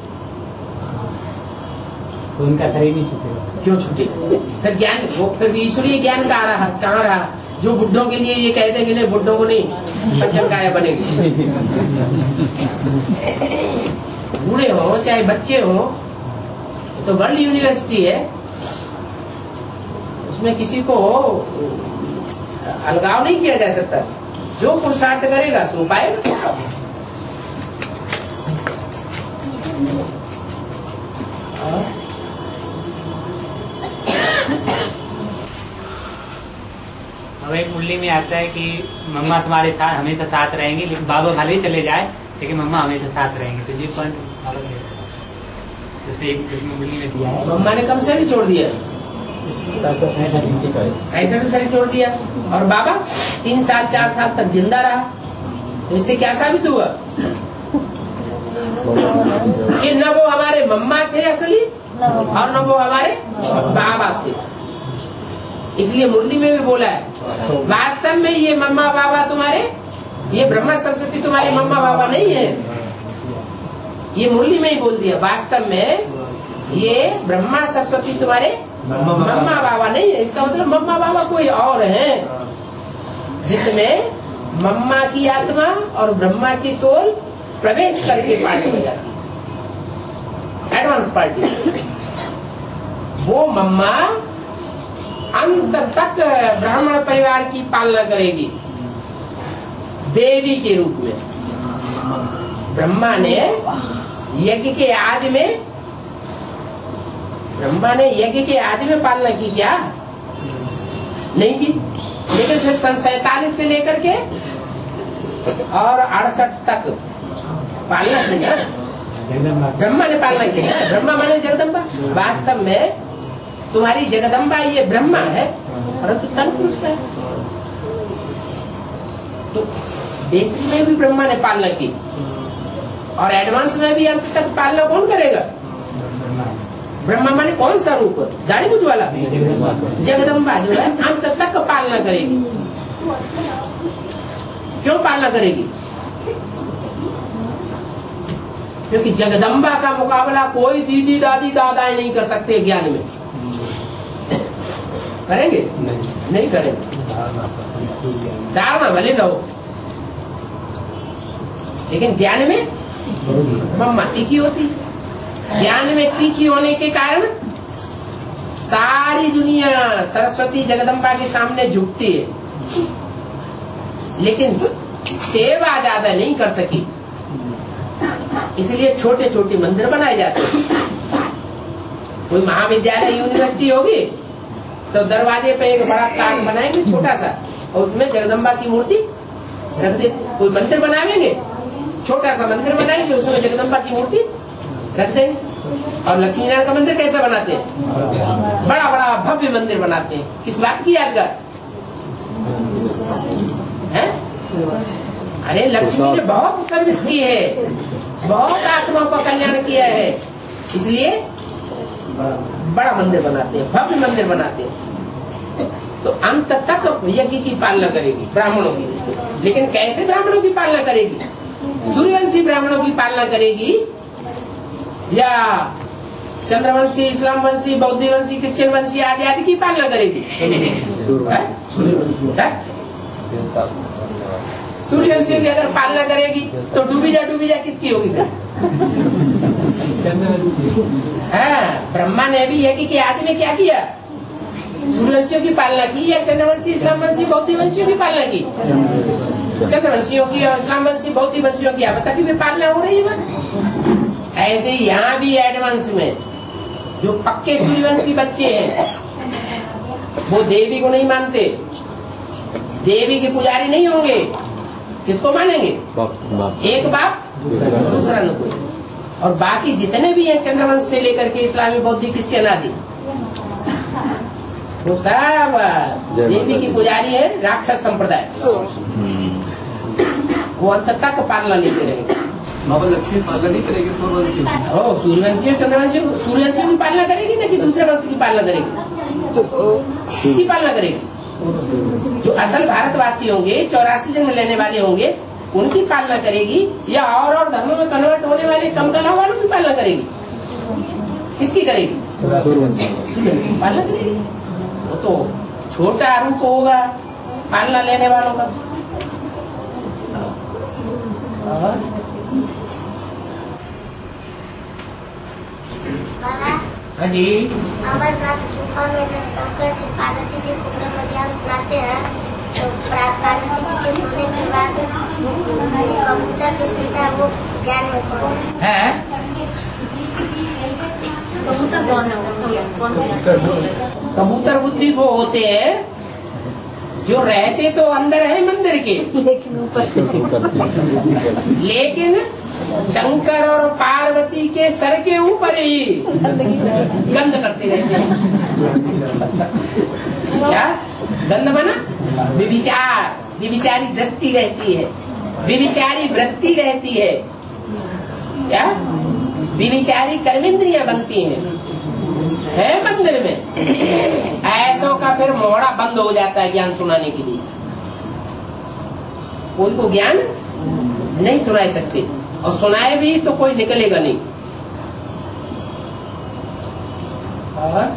तो उनका शरीर नहीं छूटेगा।
क्यों छूटे? फिर ज्ञान वो फिर ईश्वरीय ज्ञान कहाँ रहा? कहाँ रहा? जो बुढ़ों के लिए ये कहते हैं कि नहीं, बुढ़ों को नहीं पंचम गाय बनेगी। बूढ़े हो चाहे बच्चे हो, तो वर्ल्ड यूनिवर्सिटी है, उसमें किसी को अलगाव नहीं किया जा सकता। जो पुरुषार्थ करेगा सो पाएगा।
अब एक मुरली में आता है कि मम्मा तुम्हारे साथ हमेशा साथ रहेंगे, लेकिन बाबा भले ही चले जाए लेकिन मम्मा हमेशा साथ रहेंगे। तो ये पॉइंट उसमें एक उसमें मुरली में दिया है।
मम्मा ने कम से भी छोड़ दिया, ऐसा भी शरीर छोड़ दिया, और बाबा तीन साल चार साल तक जिंदा रहा। तो इससे क्या साबित हुआ कि न वो हमारे मम्मा थे असली और न वो हमारे बाबा थे। इसलिए मुरली में भी बोला है वास्तव में ये मम्मा बाबा तुम्हारे, ये ब्रह्मा सरस्वती तुम्हारे मम्मा बाबा नहीं है। ये मुरली में ही बोल दिया, वास्तव में ये ब्रह्मा सरस्वती तुम्हारे मम्मा बाबा नहीं है। इसका मतलब मम्मा बाबा कोई और है, जिसमें मम्मा की आत्मा और ब्रह्मा की सोल प्रवेश करके पार्टी हो जाती है, एडवांस पार्टी। वो मम्मा अंत तक ब्राह्मण परिवार की पालना करेगी देवी के रूप में। ब्रह्मा ने यज्ञ के आज में ब्रह्मा ने यज्ञ के आज में पालना की क्या? नहीं की। लेकिन फिर सन सैतालीस से लेकर के और अड़सठ तक पालना की ना, ब्रह्मा ने पालना की। ब्रह्मा माने जगदम्बा। वास्तव में तुम्हारी जगदम्बा ये ब्रह्मा है, परंतु तन पुरुष है। तो बेसिक में भी ब्रह्मा ने पालना की, और एडवांस में भी अंत तक पालना कौन करेगा? ब्रह्मा माने कौन सा रूप? दाढ़ी मूछ वाला जगदम्बा जो है अंत तक पालना करेगी। क्यों पालना करेगी? क्योंकि जगदम्बा का मुकाबला कोई दीदी दादी दादाएं नहीं कर सकते ज्ञान में। करेंगे? नहीं, नहीं करेंगे। धारणा भले न हो, लेकिन ज्ञान में मम्मा तीखी होती। ज्ञान में तीखी होने के कारण सारी दुनिया सरस्वती जगदम्बा के सामने झुकती है, लेकिन सेवा ज्यादा नहीं कर सकी, इसलिए छोटे छोटे मंदिर बनाए जाते हैं। कोई महाविद्यालय यूनिवर्सिटी होगी तो दरवाजे पे एक बड़ा कार्ड बनाएंगे छोटा सा, और उसमें जगदम्बा की मूर्ति रख दे। कोई मंदिर बनाएंगे, छोटा सा मंदिर बनाएंगे, उसमें जगदम्बा की मूर्ति रख देंगे। और लक्ष्मी नारायण का मंदिर कैसा बनाते हैं? बड़ा बड़ा भव्य मंदिर बनाते हैं। किस बात की यादगार है? अरे लक्ष्मी ने बहुत सर्विस की है, बहुत आत्माओं का कल्याण किया है, इसलिए बड़ा मंदिर बनाते हैं, भव्य मंदिर बनाते हैं। तो अंत तक यज्ञ की पालना करेगी ब्राह्मणों की, लेकिन कैसे ब्राह्मणों की पालना करेगी? सूर्यवंशी ब्राह्मणों की पालना करेगी या चंद्रवंशी, इस्लाम वंशी, बौद्ध वंशी, क्रिश्चियन वंशी आदि आदि की पालना करेगी? सूर्यवंशियों की अगर पालना करेगी तो डूबी जा डूबी जा किसकी होगी? हाँ, ब्रह्मा ने भी यज्ञ के आदि में क्या किया? सूर्यवंशियों की पालना की या चंद्रवंशी, इस्लाम वंशी, बौद्ध वंशियों की पालना की? चंद्रवंशियों की और इस्लाम वंशी, बौद्ध वंशियों की अब तक भी पालना हो रही है। ऐसे यहाँ भी एडवांस में जो पक्के सूर्यवंशी बच्चे हैं वो देवी को नहीं मानते, देवी के पुजारी नहीं होंगे, किसको मानेंगे? एक बाप दूसरा न कोई। और बाकी जितने भी हैं चंद्रवंश से लेकर के इस्लामी, बौद्ध, क्रिश्चियन आदि, वो सब देवी की पुजारी है, राक्षस संप्रदाय। वो अंत तक पालना लेते रहेंगे।
लक्ष्मी पालना नहीं करेगी सूर्यवंशी?
ओ सूर्यवंशी और चंद्रवंशी, सूर्यवंशी की पालना करेगी ना कि दूसरे वंश की पालना करेगी? किसकी पालना करेगी? जो असल भारतवासी होंगे, चौरासी जन्म लेने वाले होंगे, उनकी पालना करेगी, या और और धर्मों में कन्वर्ट होने वाले कम कला वालों की पालना करेगी? किसकी करेगी? सूर्यवंशी पालना करेगी। वो तो छोटा रूप होगा पालना लेने वालों का। हाँ जी,
अमरनाथ गुफा में जब शंकर जी पार्वती जी को ब्रह्म ज्ञान सुनाते हैं तो पार्वती जी के सोने के बाद कबूतर जो सुनता है वो ज्ञान में कौन है?
कबूतर कौन है? कौन?
कबूतर बुद्धि वो होते हैं जो रहते तो अंदर है मंदिर के, लेकिन ऊपर लेकिन शंकर और पार्वती के सर के ऊपर ही गंध करते रहते हैं। क्या गंध बना? विभिचार, विभिचारी दृष्टि रहती है, विभिचारी वृत्ति रहती है। क्या विभिचारी कर्मेंद्रियां बनती हैं है मंदिर में। ऐसों का फिर मोहड़ा बंद हो जाता है ज्ञान सुनाने के लिए। कोई को ज्ञान नहीं सुना सकते, और सुनाए भी तो कोई निकलेगा नहीं। और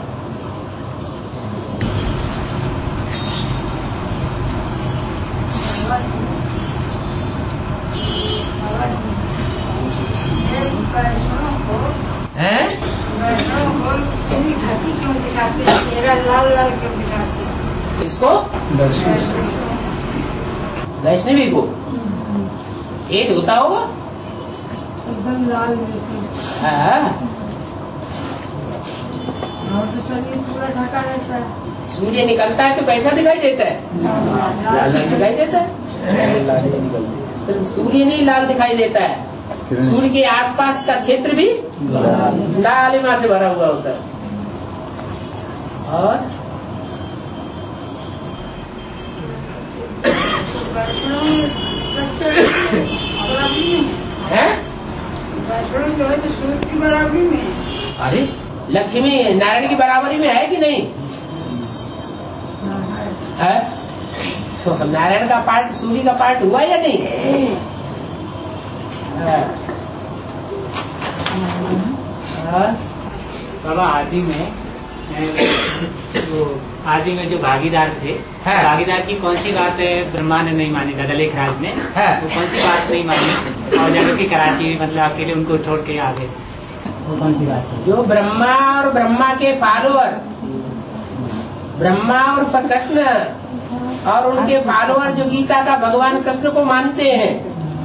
हैं?
लाल लाल क्यों दिखाते?
इसको वैष्णवी को एक होता होगा
एकदम लाल।
हाँ,
और तो शरीर पूरा ढका रहता है।
सूर्य निकलता है तो कैसा दिखाई देता है? लाल लाल दिखाई देता है। सिर्फ सूर्य नहीं लाल दिखाई देता है, सूर्य के आसपास का क्षेत्र भी लालिमा से भरा हुआ होता है। और है?
जो है सूर्य की बराबरी में।
अरे लक्ष्मी नारायण की बराबरी में है कि नहीं है? तो नारायण का पाठ सूर्य का पाठ हुआ या नहीं?
बाबा आदि में तो आदि में जो भागीदार थे, हाँ। भागीदार की कौन सी बात है ब्रह्मा ने नहीं मानी था दलेख राज ने, हाँ। वो कौन सी बात नहीं मानी और जाकर की कराची मतलब अकेले उनको छोड़ के आ गए, वो कौन सी बात है?
जो ब्रह्मा और ब्रह्मा के फॉलोअर, ब्रह्मा और कृष्ण और उनके फॉलोअर जो गीता का भगवान कृष्ण को मानते हैं,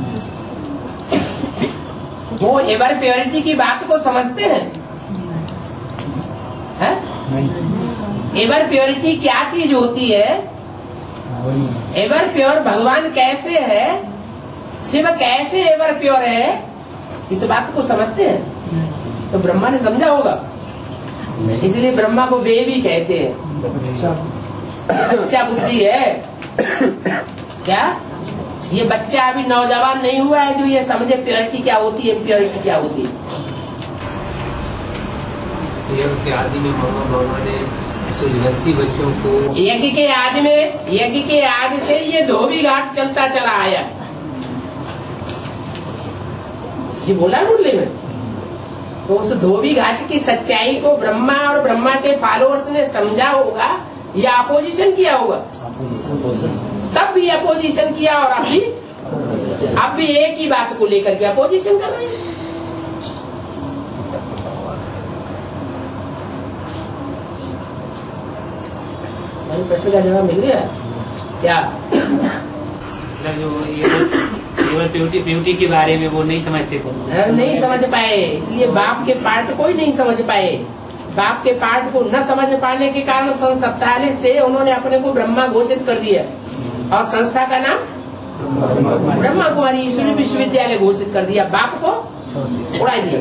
वो एवर प्योरिटी की बात को समझते हैं, है? एवर प्योरिटी क्या चीज होती है? एवर प्योर भगवान कैसे है, शिव कैसे एवर प्योर है, इस बात को समझते हैं। तो ब्रह्मा ने समझा होगा, इसलिए ब्रह्मा को बेबी कहते हैं। बच्चा बुद्धि है क्या? ये बच्चा अभी नौजवान नहीं हुआ है जो ये समझे प्योरिटी क्या होती है, इम्प्योरिटी क्या होती है।
यज्ञ के आदि में बाबा ने सूर्यवंशी बच्चों को,
यज्ञ के आदि में, यज्ञ के आदि से ये धोबी घाट चलता चला आया, ये बोला मुरली में। तो उस धोबी घाट की सच्चाई को ब्रह्मा और ब्रह्मा के फॉलोअर्स ने समझा होगा या अपोजिशन किया होगा? तब भी अपोजिशन किया और अभी अब भी एक ही बात को लेकर के अपोजिशन कर रहे हैं। प्रश्न का जवाब मिल गया क्या?
मतलब जो ये ब्यूटी ब्यूटी के बारे में वो नहीं समझते थे,
नहीं समझ पाए, इसलिए बाप के पार्ट को ही नहीं समझ पाए। बाप के पार्ट को न समझ पाने के कारण सन सत्तालीस से उन्होंने अपने को ब्रह्मा घोषित कर दिया और संस्था का नाम ब्रह्मा कुमारी ईश्वरी विश्वविद्यालय घोषित कर दिया, बाप को उड़ा दिया।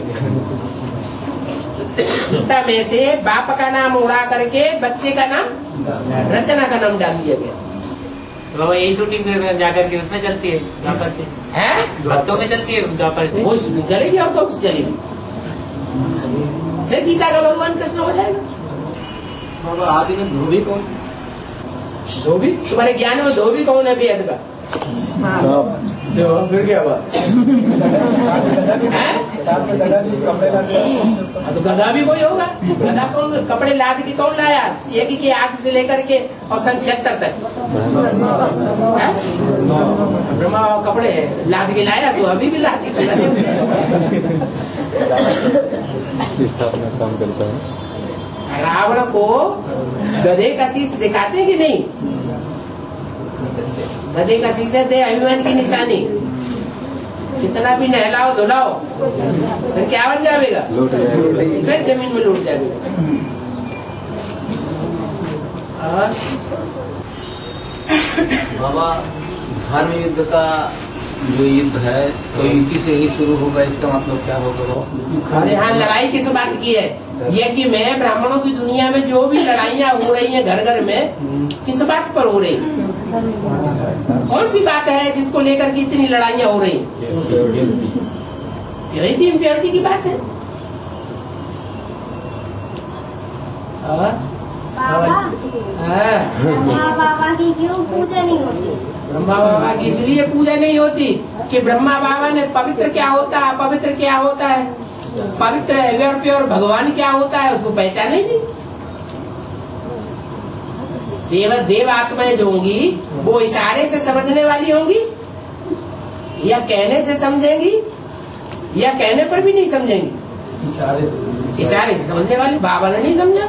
गीता में से बाप का नाम उड़ा करके बच्चे का नाम, रचना का नाम डाल दिया गया।
तो बाबा यही शूटिंग में जाकर के उसमें चलती है द्वापर से,
हैं
भक्तों में चलती है द्वापर से,
वो चलेगी और कब चलेगी? फिर गीता का भगवान कृष्ण हो जाएगा।
बाबा आदि में धोबी कौन?
धोबी तुम्हारे ज्ञान में धोबी कौन है वेद का? फिर क्या हुआ? तो गधा भी कोई होगा। गधा कौन? कपड़े लाद के कौन लाया? एक के आग से लेकर के और सन छिहत्तर तक ब्रह्मा कपड़े लाद के लाया, तो अभी भी लाद के
स्थापना काम करता है।
रावण को गधे का शीश दिखाते कि नहीं? गधे का शीश है अभिमान की निशानी, कितना भी नहलाओ धुलाओ फिर क्या बन जाएगा? फिर जमीन में लूट जाएगा।
बाबा धर्म युद्ध का जो युद्ध है तो इसी से ही शुरू होगा, इसका मतलब क्या होगा?
अरे हाँ, लड़ाई किस बात की है? यज्ञ में ब्राह्मणों की दुनिया में जो भी लड़ाइयाँ हो रही हैं घर घर में, किस बात पर हो रही? कौन सी बात है जिसको लेकर के इतनी लड़ाइयाँ हो रही? प्योरिटी इम्प्योरिटी की बात है।
ब्रह्मा बाबा की क्यों पूजा नहीं होती?
ब्रह्मा बाबा की इसलिए पूजा नहीं होती कि ब्रह्मा बाबा ने पवित्र क्या होता है, अपवित्र क्या होता है, पवित्र एवर प्योर भगवान क्या होता है उसको पहचाने नहीं। देव देव आत्माएं जो होंगी वो इशारे से समझने वाली होंगी या कहने से समझेंगी या कहने पर भी नहीं समझेंगी? इशारे से समझने वाली। बाबा ने नहीं समझा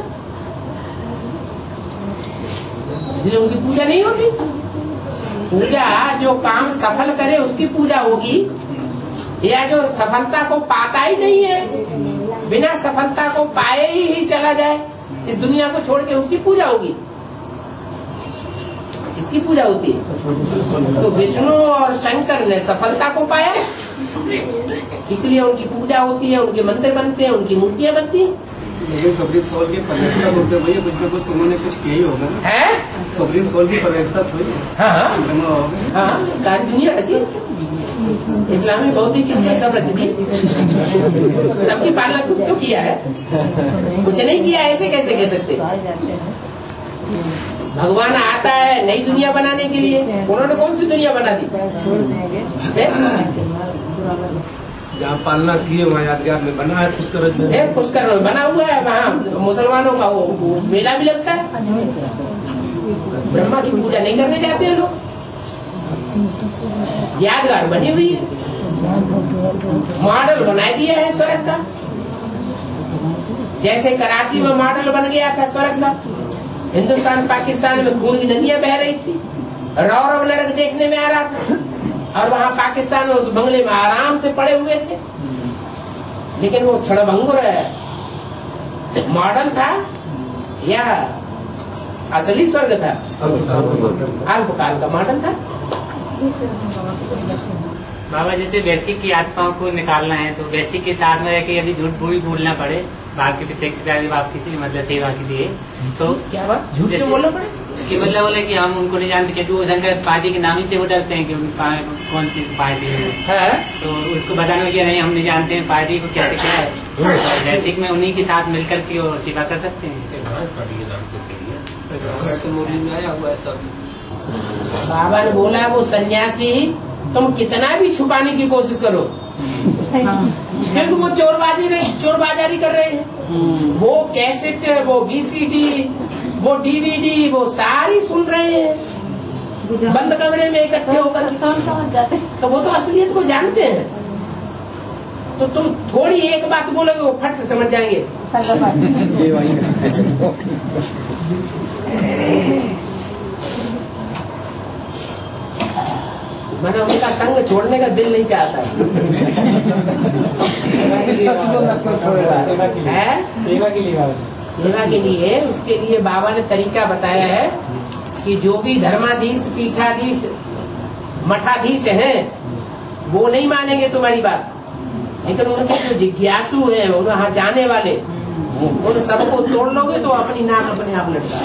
इसलिए उनकी पूजा नहीं होती। पूजा जो काम सफल करे उसकी पूजा होगी, या जो सफलता को पाता ही नहीं है, बिना सफलता को पाए ही, ही चला जाए इस दुनिया को छोड़ के, उसकी पूजा होगी। इसकी पूजा होती है। तो विष्णु और शंकर ने सफलता को पाया इसलिए उनकी पूजा होती है, उनके मंदिर बनते हैं, उनकी मूर्तियां बनती हैं।
लेकिन सबरी सोल की परवेशता बोलते भैया कुछ न कुछ उन्होंने कुछ किया ही होगा ना?
है
सबरी सोल की परवेशता थोड़ी।
हाँ हाँ, सारी दुनिया रची, इस्लामी बौद्धिक किसी सब रच दी, सबकी पालना कुछ तो किया है, कुछ नहीं किया ऐसे कैसे कह सकते? भगवान आता है नई दुनिया बनाने के लिए। उन्होंने कौन सी दुनिया बना दी?
जहाँ पालना किए वहाँ यादगार में बना है पुष्कर में,
पुष्कर में बना हुआ है। वहाँ मुसलमानों का वो, वो मेला भी लगता है। ब्रह्मा की पूजा नहीं करने जाते हैं लोग। यादगार बनी हुई है, मॉडल बना दिया है स्वर्ग का। जैसे कराची में मॉडल बन गया था स्वर्ग का। हिंदुस्तान पाकिस्तान में खून की नदियां बह रही थी, रौरव नरक देखने में आ रहा था, और वहाँ पाकिस्तान में उस बंगले में आराम से पड़े हुए थे। लेकिन वो क्षणभंगुर मॉडल था या असली स्वर्ग था? अल्पकाल का मॉडल था।
बाबा जैसे बेसिक की आत्माओं को निकालना है तो बेसिक के साथ में कि यदि झूठ भी बोलना पड़े बाप के प्रत्यक्ष बाप किसी मतलब सेवा के लिए, तो
क्या बात झूठ क्यों बोलना पड़े?
कि मतलब बोले कि हम उनको नहीं जानते क्योंकि वो शंकर पार्टी के नाम ही से वो डरते हैं कि कौन सी पार्टी है, तो उसको बताना कि नहीं हम नहीं जानते हैं पार्टी को कैसे क्या है। तो बेसिक में उन्हीं के साथ मिलकर के वो सेवा कर सकते हैं।
बाबा ने बोला वो सन्यासी तुम कितना भी छुपाने की कोशिश करो, क्योंकि वो चोरबाजी चोर बाजारी कर रहे हैं। वो कैसेट, वो वीसीडी, वो डीवीडी, वो सारी सुन रहे हैं बंद कमरे में इकट्ठे होकर। समझ जाते तो वो तो असलियत को जानते हैं। तो तुम थोड़ी एक बात बोलोगे वो फट से समझ जाएंगे। मैंने उनका संग छोड़ने का दिल नहीं चाहता है।
सेवा के लिए
सेवा के लिए उसके लिए बाबा ने तरीका बताया है कि जो भी धर्माधीश, पीठाधीश, मठाधीश हैं वो नहीं मानेंगे तुम्हारी बात, लेकिन उनके जो जिज्ञासु हैं वहाँ जाने वाले उन सबको तोड़ लोगे तो अपनी नाक अपने आप लटका।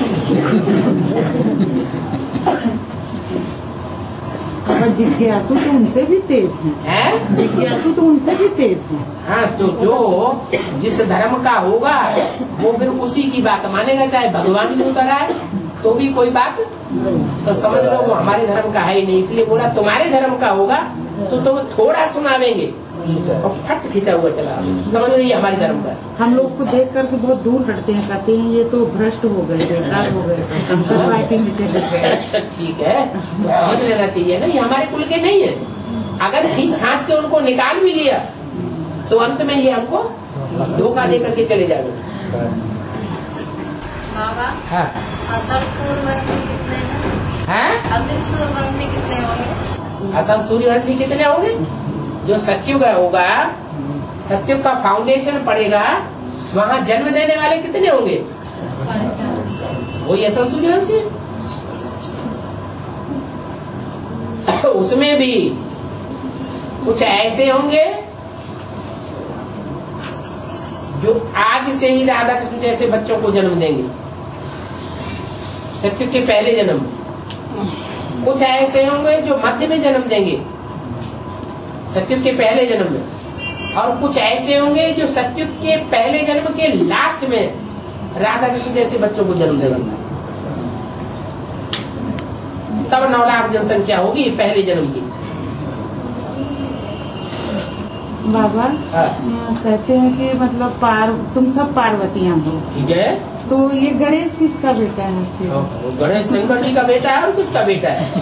जिज्ञासु तो उनसे भी तेज है, जिज्ञासु तो उनसे भी तेज है।
हाँ, तो जो जिस धर्म का होगा वो फिर उसी की बात मानेगा, चाहे भगवान भी उतर आए तो भी कोई बात तो समझ लो वो हमारे धर्म का है ही नहीं। इसलिए बोला तुम्हारे धर्म का होगा तो तुम थोड़ा सुनावेंगे और फट खिंचा हुआ चला, समझ लो ये हमारे धर्म का।
हम लोग को देख करके बहुत दूर हटते हैं, कहते हैं ये तो भ्रष्ट हो गए, बेकार हो गए,
ठीक है तो समझ लेना चाहिए ना ये हमारे कुल के नहीं है। अगर खींच खांच के उनको निकाल भी लिया तो अंत में ये हमको धोखा दे करके चले जाएंगे।
बाबा
हाँ।
असल सूर्यवंशी कितने हैं? असल सूर्यवंशी कितने होंगे?
असल सूर्यवंशी कितने होंगे? जो सत्युग होगा, सत्युग का फाउंडेशन पड़ेगा, वहाँ जन्म देने वाले कितने होंगे? वही असल सूर्यवंशी। उसमें भी कुछ ऐसे होंगे जो आज से ही राधा कृष्ण जैसे बच्चों को जन्म देंगे, सत्युग के पहले जन्म। कुछ ऐसे होंगे जो मध्य में जन्म देंगे सत्युग के पहले जन्म में, और कुछ ऐसे होंगे जो सत्युग के पहले जन्म के लास्ट में राधा कृष्ण जैसे बच्चों को जन्म देंगे। तब नौ लाख जनसंख्या होगी पहले जन्म की।
बाबा कहते हैं कि मतलब पार तुम सब पार्वतियां हो,
ठीक है,
तो ये गणेश किसका बेटा है?
गणेश शंकर जी का बेटा है। और किसका बेटा है?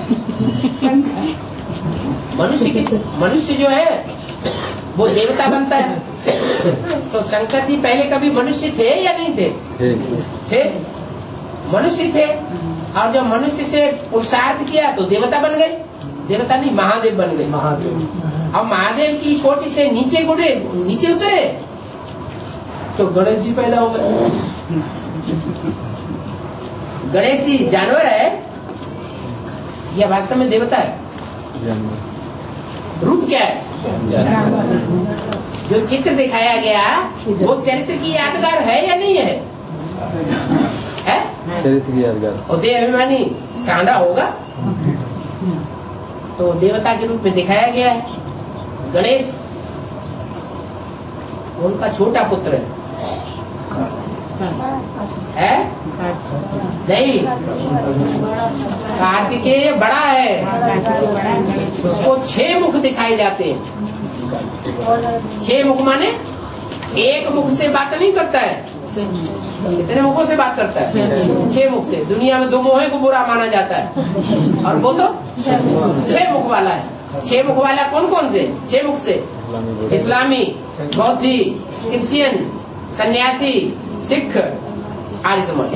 मनुष्य किस मनुष्य जो है वो देवता बनता है। तो शंकर जी पहले कभी मनुष्य थे या नहीं थे? थे, मनुष्य थे। और जब मनुष्य से पुरुषार्थ किया तो देवता बन गए। देवता नहीं, महादेव बन गए। महादेव अब महादेव की कोटि से नीचे गुड़े नीचे उतरे तो गणेश जी पैदा हो गए। गणेश जी जानवर है या वास्तव में देवता है? रूप क्या है? जो चित्र दिखाया गया वो चरित्र की यादगार है या नहीं है? है
चरित्र की यादगार।
और देह अभिमानी सांडा होगा तो देवता के रूप में दिखाया गया है। गणेश उनका छोटा पुत्र है। है नहीं, कार्तिकेय बड़ा है, उसको छह मुख दिखाए जाते हैं। छह मुख माने एक मुख से बात नहीं करता है, कितने मुखों से बात करता है? छह मुख से। दुनिया में दो मुँह को बुरा माना जाता है और वो तो छह मुख वाला है। छह मुख वाला कौन कौन से? छह मुख से इस्लामी, बौद्धी, क्रिश्चियन, सन्यासी, सिख, आर्य समाज।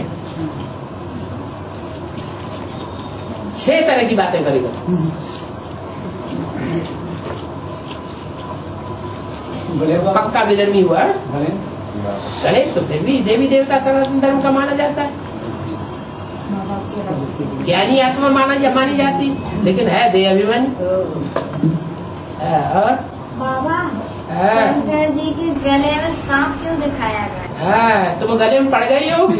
छह तरह की बातें करेगा। पक्का विधर्मी हुआ गणेश, तो फिर भी देवी देवता सनातन धर्म का माना जाता है, ज्ञानी आत्मा माना जा, मानी जाती, लेकिन है देह अभिमानी। और
बाबा शंकर जी के गले में सांप क्यों दिखाया गया?
हाँ, तुम गले में पड़ गई हो।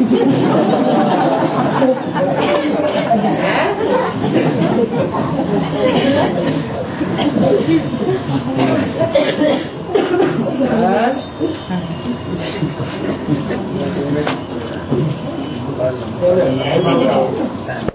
हाँ?